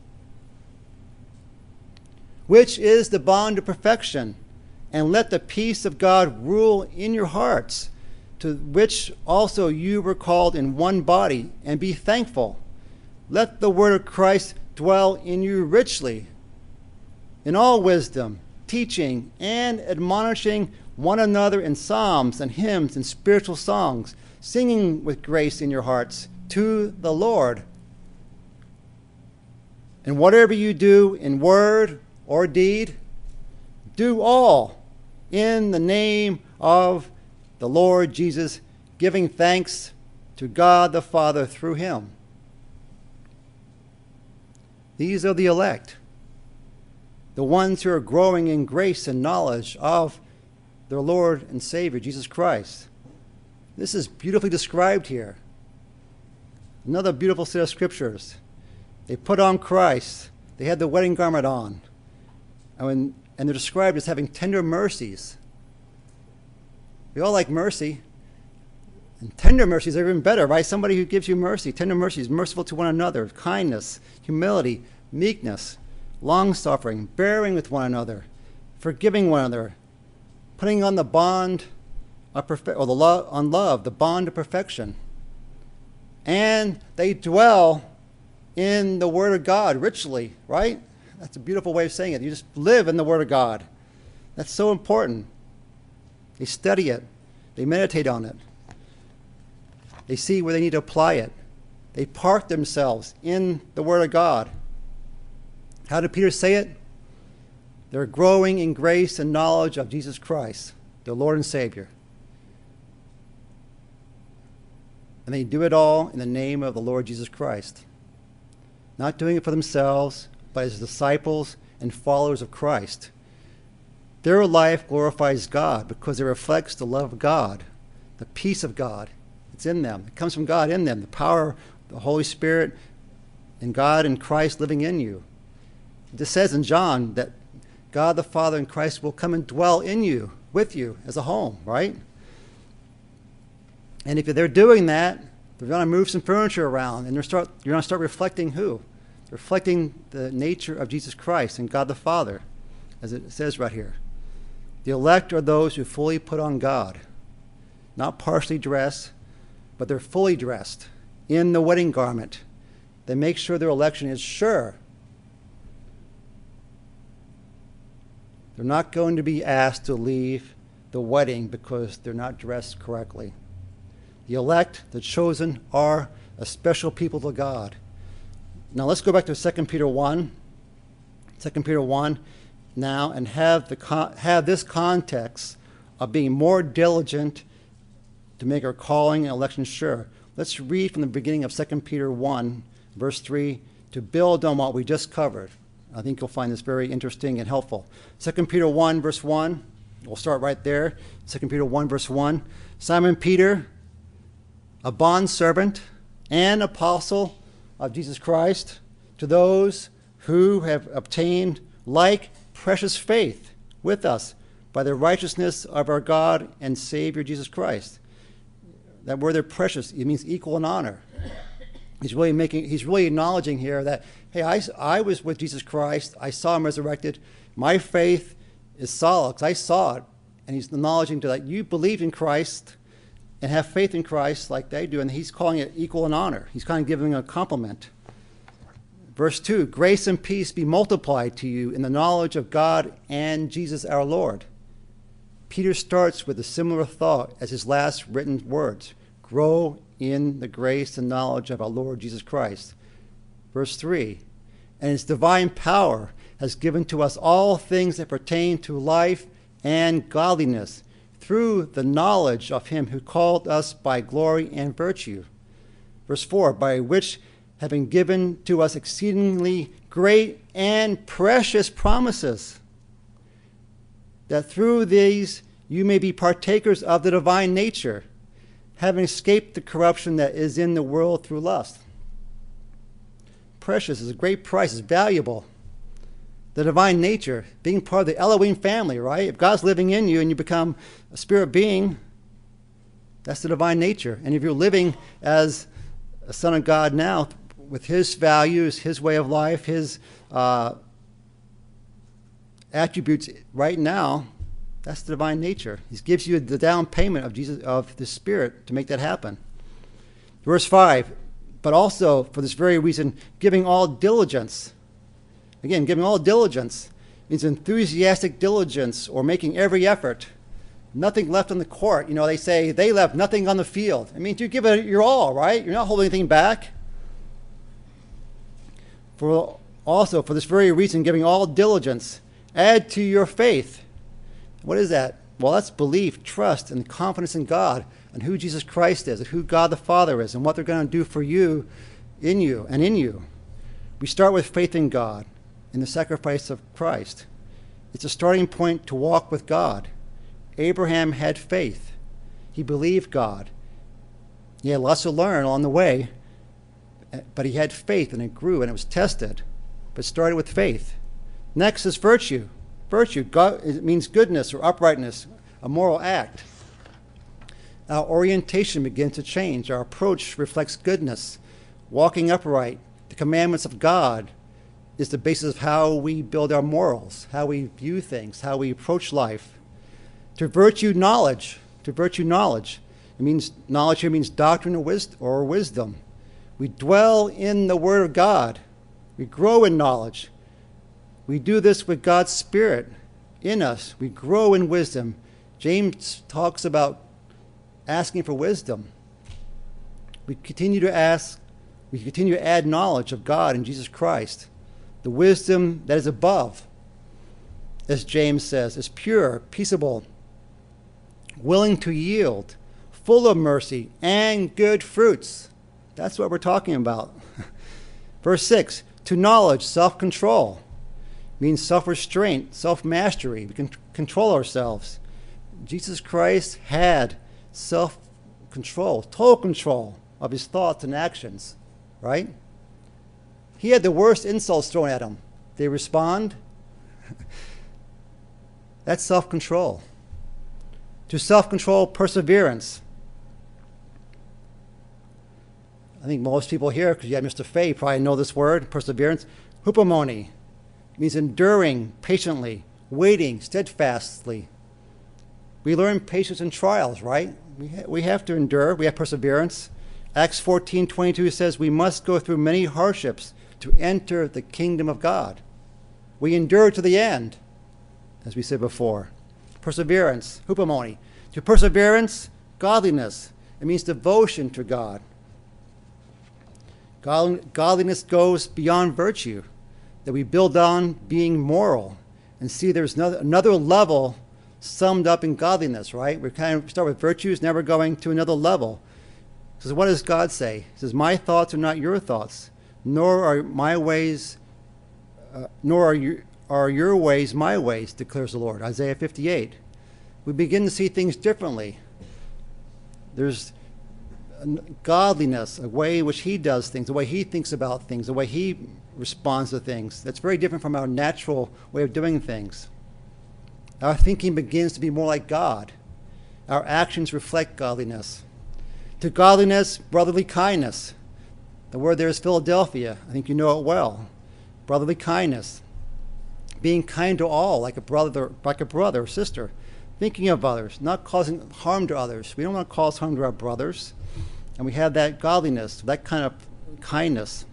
which is the bond of perfection, and let the peace of God rule in your hearts, to which also you were called in one body, and be thankful. Let the word of Christ dwell in you richly, in all wisdom, teaching and admonishing one another in psalms and hymns and spiritual songs, singing with grace in your hearts to the Lord. And whatever you do in word or deed, do all in the name of the Lord Jesus, giving thanks to God the Father through him." These are the elect, the ones who are growing in grace and knowledge of their Lord and Savior, Jesus Christ. This is beautifully described here. Another beautiful set of scriptures. They put on Christ. They had the wedding garment on. And, when, and they're described as having tender mercies. We all like mercy. And tender mercies are even better, right? Somebody who gives you mercy. Tender mercies, merciful to one another, kindness, humility, meekness, long-suffering, bearing with one another, forgiving one another, putting on the bond of perfection, or the love on love, the bond of perfection. And they dwell in the Word of God richly, right? That's a beautiful way of saying it. You just live in the Word of God. That's so important. They study it. They meditate on it. They see where they need to apply it. They park themselves in the Word of God. How did Peter say it? They're growing in grace and knowledge of Jesus Christ, their Lord and Savior. And they do it all in the name of the Lord Jesus Christ. Not doing it for themselves, but as disciples and followers of Christ. Their life glorifies God because it reflects the love of God, the peace of God. It's in them. It comes from God in them, the power of the Holy Spirit and God and Christ living in you. It just says in John that God the Father and Christ will come and dwell in you, with you, as a home, right? And if they're doing that, they're going to move some furniture around, and they're start, you're going to start reflecting who? Reflecting the nature of Jesus Christ and God the Father, as it says right here. The elect are those who fully put on God, not partially dressed, but they're fully dressed in the wedding garment. They make sure their election is sure. They're not going to be asked to leave the wedding because they're not dressed correctly. The elect, the chosen, are a special people to God. Now let's go back to Second Peter one. Second Peter one now, and have, the con- have this context of being more diligent to make our calling and election sure. Let's read from the beginning of Second Peter one, verse three, to build on what we just covered. I think you'll find this very interesting and helpful. Second Peter one, verse one. We'll start right there. Second Peter one, verse one. Simon Peter, a bondservant and apostle of Jesus Christ, to those who have obtained like precious faith with us by the righteousness of our God and Savior Jesus Christ. That word there, precious, it means equal in honor. He's really making, he's really acknowledging here that, hey, I, I was with Jesus Christ. I saw him resurrected. My faith is solid because I saw it. And he's acknowledging to that you believe in Christ and have faith in Christ like they do. And he's calling it equal in honor. He's kind of giving a compliment. Verse two, grace and peace be multiplied to you in the knowledge of God and Jesus our Lord. Peter starts with a similar thought as his last written words. Grow in the grace and knowledge of our Lord Jesus Christ. Verse three, and his divine power has given to us all things that pertain to life and godliness through the knowledge of him who called us by glory and virtue. Verse four, by which have been given to us exceedingly great and precious promises, that through these you may be partakers of the divine nature, having escaped the corruption that is in the world through lust. Precious is a great price, it's valuable. The divine nature, being part of the Elohim family, right? If God's living in you and you become a spirit being, that's the divine nature. And if you're living as a son of God now, with his values, his way of life, his uh, attributes right now, that's the divine nature. He gives you the down payment of Jesus, of the Spirit to make that happen. Verse five, but also for this very reason, giving all diligence. Again, giving all diligence means enthusiastic diligence or making every effort. Nothing left on the court. You know, they say they left nothing on the field. It means you give it your all, right? You're not holding anything back. For also, for this very reason, giving all diligence, add to your faith. What is that? Well, that's belief, trust, and confidence in God and who Jesus Christ is and who God the Father is and what they're going to do for you, in you, and in you. We start with faith in God, in the sacrifice of Christ. It's a starting point to walk with God. Abraham had faith. He believed God. He had lots to learn along the way, but he had faith, and it grew, and it was tested. But it started with faith. Next is virtue. Virtue, God, it means goodness or uprightness, a moral act. Our orientation begins to change. Our approach reflects goodness, walking upright. The commandments of God is the basis of how we build our morals, how we view things, how we approach life. To virtue, knowledge. To virtue, knowledge. It means knowledge here means doctrine or wisdom. We dwell in the Word of God. We grow in knowledge. We do this with God's Spirit in us. We grow in wisdom. James talks about asking for wisdom. We continue to ask, we continue to add knowledge of God and Jesus Christ. The wisdom that is above, as James says, is pure, peaceable, willing to yield, full of mercy and good fruits. That's what we're talking about. Verse six, to knowledge, self-control. Means self-restraint, self-mastery. We can control ourselves. Jesus Christ had self-control, total control of his thoughts and actions, right? He had the worst insults thrown at him. They respond. That's self-control. To self-control, perseverance. I think most people here, because you have Mister Fay, probably know this word, perseverance. Hupomone means enduring patiently, waiting steadfastly. We learn patience in trials, right? We, ha- we have to endure. We have perseverance. Acts fourteen twenty-two says we must go through many hardships to enter the kingdom of God. We endure to the end, as we said before. Perseverance, hupomone. To perseverance, godliness. It means devotion to God. God. Godliness goes beyond virtue, that we build on being moral and see there's another, another level summed up in godliness, right? We kind of start with virtues, now we're going to another level. So what does God say? He says, my thoughts are not your thoughts, nor are my ways, uh, nor are, you, are your ways my ways, declares the Lord. Isaiah fifty-eight. We begin to see things differently. There's godliness, a way in which he does things, the way he thinks about things, the way he responds to things. That's very different from our natural way of doing things. Our thinking begins to be more like God. Our actions reflect godliness. To godliness, brotherly kindness. The word there is Philadelphia. I think you know it well. Brotherly kindness. Being kind to all, like a brother, like a brother or sister. Thinking of others, not causing harm to others. We don't want to cause harm to our brothers. And we have that godliness, that kind of kindness.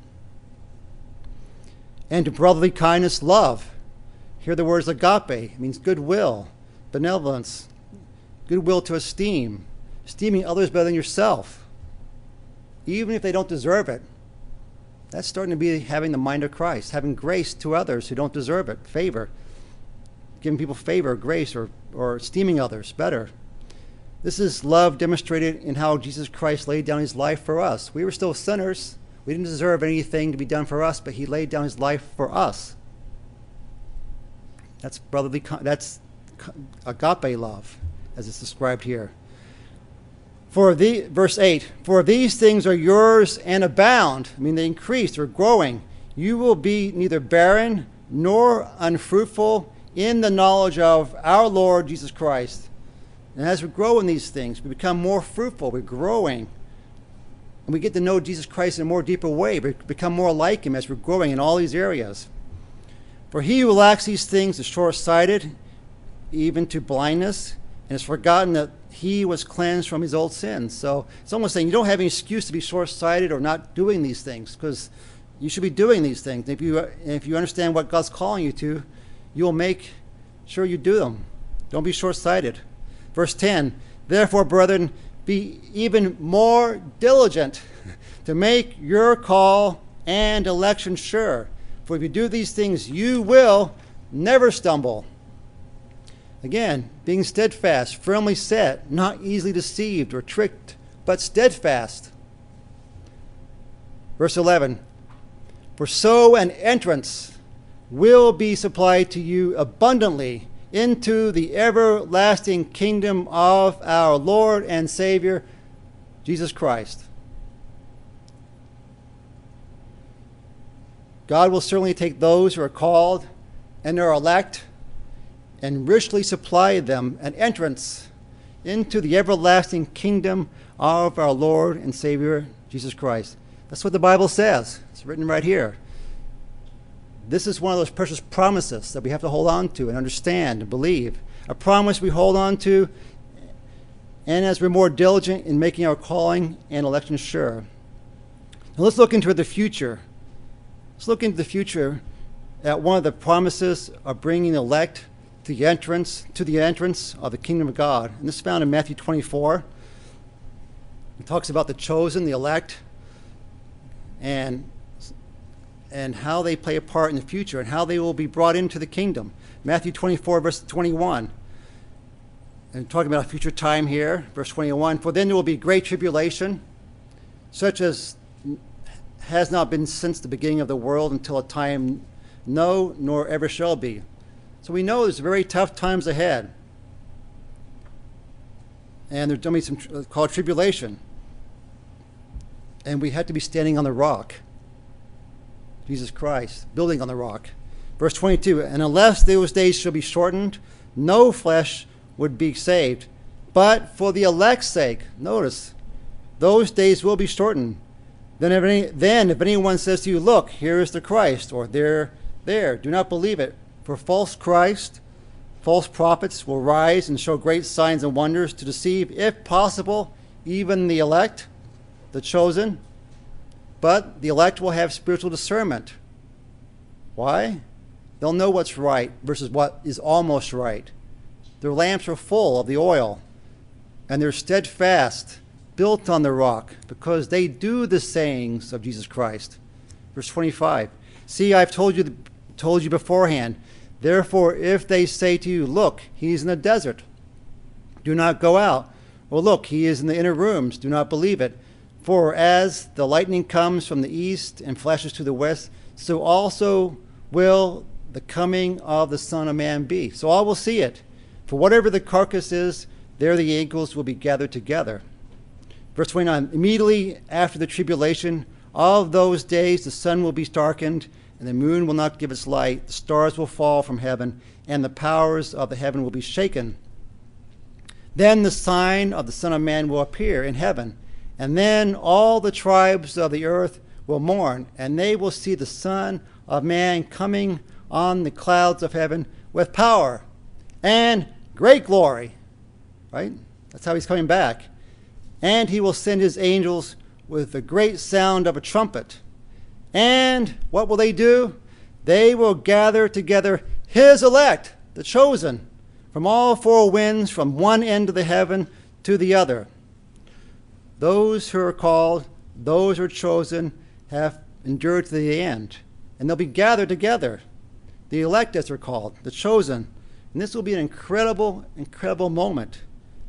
And to brotherly kindness, love. Here the word is agape. It means goodwill, benevolence, goodwill to esteem, esteeming others better than yourself, even if they don't deserve it. That's starting to be having the mind of Christ, having grace to others who don't deserve it, favor, giving people favor, grace, or, or esteeming others better. This is love demonstrated in how Jesus Christ laid down his life for us. We were still sinners. We didn't deserve anything to be done for us, but he laid down his life for us. That's brotherly, that's agape love, as it's described here. For the, verse eight, for these things are yours and abound. I mean, they increase, they're growing. You will be neither barren nor unfruitful in the knowledge of our Lord Jesus Christ. And as we grow in these things, we become more fruitful. We're growing. And we get to know Jesus Christ in a more deeper way. We become more like him as we're growing in all these areas. For he who lacks these things is short-sighted, even to blindness, and has forgotten that he was cleansed from his old sins. So it's almost saying you don't have any excuse to be short-sighted or not doing these things, because you should be doing these things. If you, if you understand what God's calling you to, you'll make sure you do them. Don't be short-sighted. Verse ten, therefore, brethren, be even more diligent to make your call and election sure. For if you do these things, you will never stumble. Again, being steadfast, firmly set, not easily deceived or tricked, but steadfast. Verse eleven, for so an entrance will be supplied to you abundantly into the everlasting kingdom of our Lord and Savior, Jesus Christ. God will certainly take those who are called and are elect and richly supply them an entrance into the everlasting kingdom of our Lord and Savior, Jesus Christ. That's what the Bible says. It's written right here. This is one of those precious promises that we have to hold on to and understand and believe. A promise we hold on to, and as we're more diligent in making our calling and election sure. Now let's look into the future. Let's look into the future at one of the promises of bringing the elect to the entrance to the entrance of the kingdom of God. And this is found in Matthew twenty-four. It talks about the chosen, the elect, and and how they play a part in the future and how they will be brought into the kingdom. Matthew twenty-four, verse twenty-one. and talking about a future time here, verse twenty-one, for then there will be great tribulation, such as has not been since the beginning of the world until a time no, nor ever shall be. So we know there's very tough times ahead. And there's going to be some called tribulation. And we have to be standing on the rock, Jesus Christ, building on the rock. Verse twenty-two, and unless those days shall be shortened, no flesh would be saved. But for the elect's sake, notice, those days will be shortened. Then if, any, then if anyone says to you, look, here is the Christ, or there, there, do not believe it. For false Christ, false prophets will rise and show great signs and wonders to deceive, if possible, even the elect, the chosen. But the elect will have spiritual discernment. Why? They'll know what's right versus what is almost right. Their lamps are full of the oil, and they're steadfast, built on the rock, because they do the sayings of Jesus Christ. Verse twenty-five, see, I've told you, told you beforehand. Therefore, if they say to you, look, he's in the desert, do not go out. Or look, he is in the inner rooms, do not believe it. For as the lightning comes from the east and flashes to the west, so also will the coming of the Son of Man be. So all will see it. For whatever the carcass is, there the angels will be gathered together. Verse twenty-nine, immediately after the tribulation of those days, the sun will be darkened, and the moon will not give its light. The stars will fall from heaven, and the powers of the heaven will be shaken. Then the sign of the Son of Man will appear in heaven, and then all the tribes of the earth will mourn, and they will see the Son of Man coming on the clouds of heaven with power and great glory. Right? That's how he's coming back. And he will send his angels with the great sound of a trumpet. And what will they do? They will gather together his elect, the chosen, from all four winds, from one end of the heaven to the other. Those who are called, those who are chosen, have endured to the end. And they'll be gathered together. The elect, as they're called, the chosen. And this will be an incredible, incredible moment.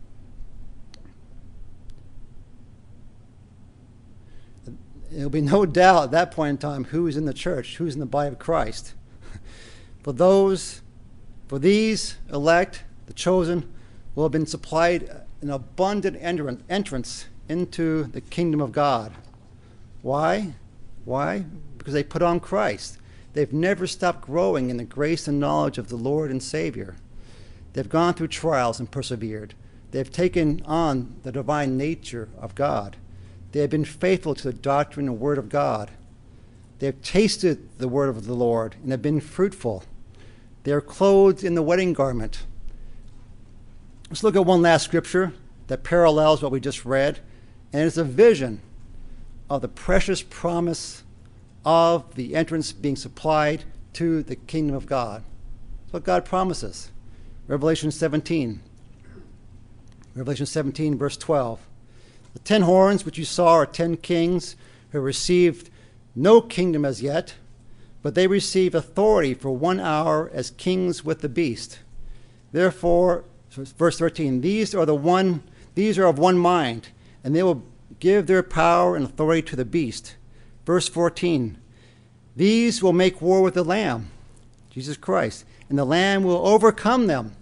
There'll be no doubt at that point in time who's in the church, who's in the body of Christ. For those, for these elect, the chosen, will have been supplied an abundant entrance into the kingdom of God. Why? Why? Because they put on Christ. They've never stopped growing in the grace and knowledge of the Lord and Savior. They've gone through trials and persevered. They've taken on the divine nature of God. They have been faithful to the doctrine and word of God. They have tasted the word of the Lord and have been fruitful. They are clothed in the wedding garment. Let's look at one last scripture that parallels what we just read, and it's a vision of the precious promise of the entrance being supplied to the kingdom of God. That's what God promises. Revelation seventeen. Revelation seventeen, verse twelve. The ten horns which you saw are ten kings who received no kingdom as yet, but they receive authority for one hour as kings with the beast. Therefore, verse thirteen, these are the one, these are of one mind, and they will give their power and authority to the beast. Verse fourteen, these will make war with the Lamb, Jesus Christ, and the Lamb will overcome them.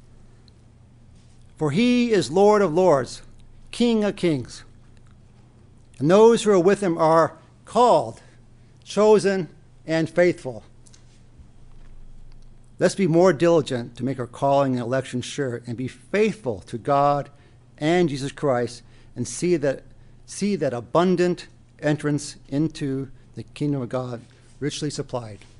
For he is Lord of lords, King of kings. And those who are with him are called, chosen, and faithful. Let's be more diligent to make our calling and election sure, and be faithful to God and Jesus Christ, and see that, see that abundant entrance into the kingdom of God richly supplied.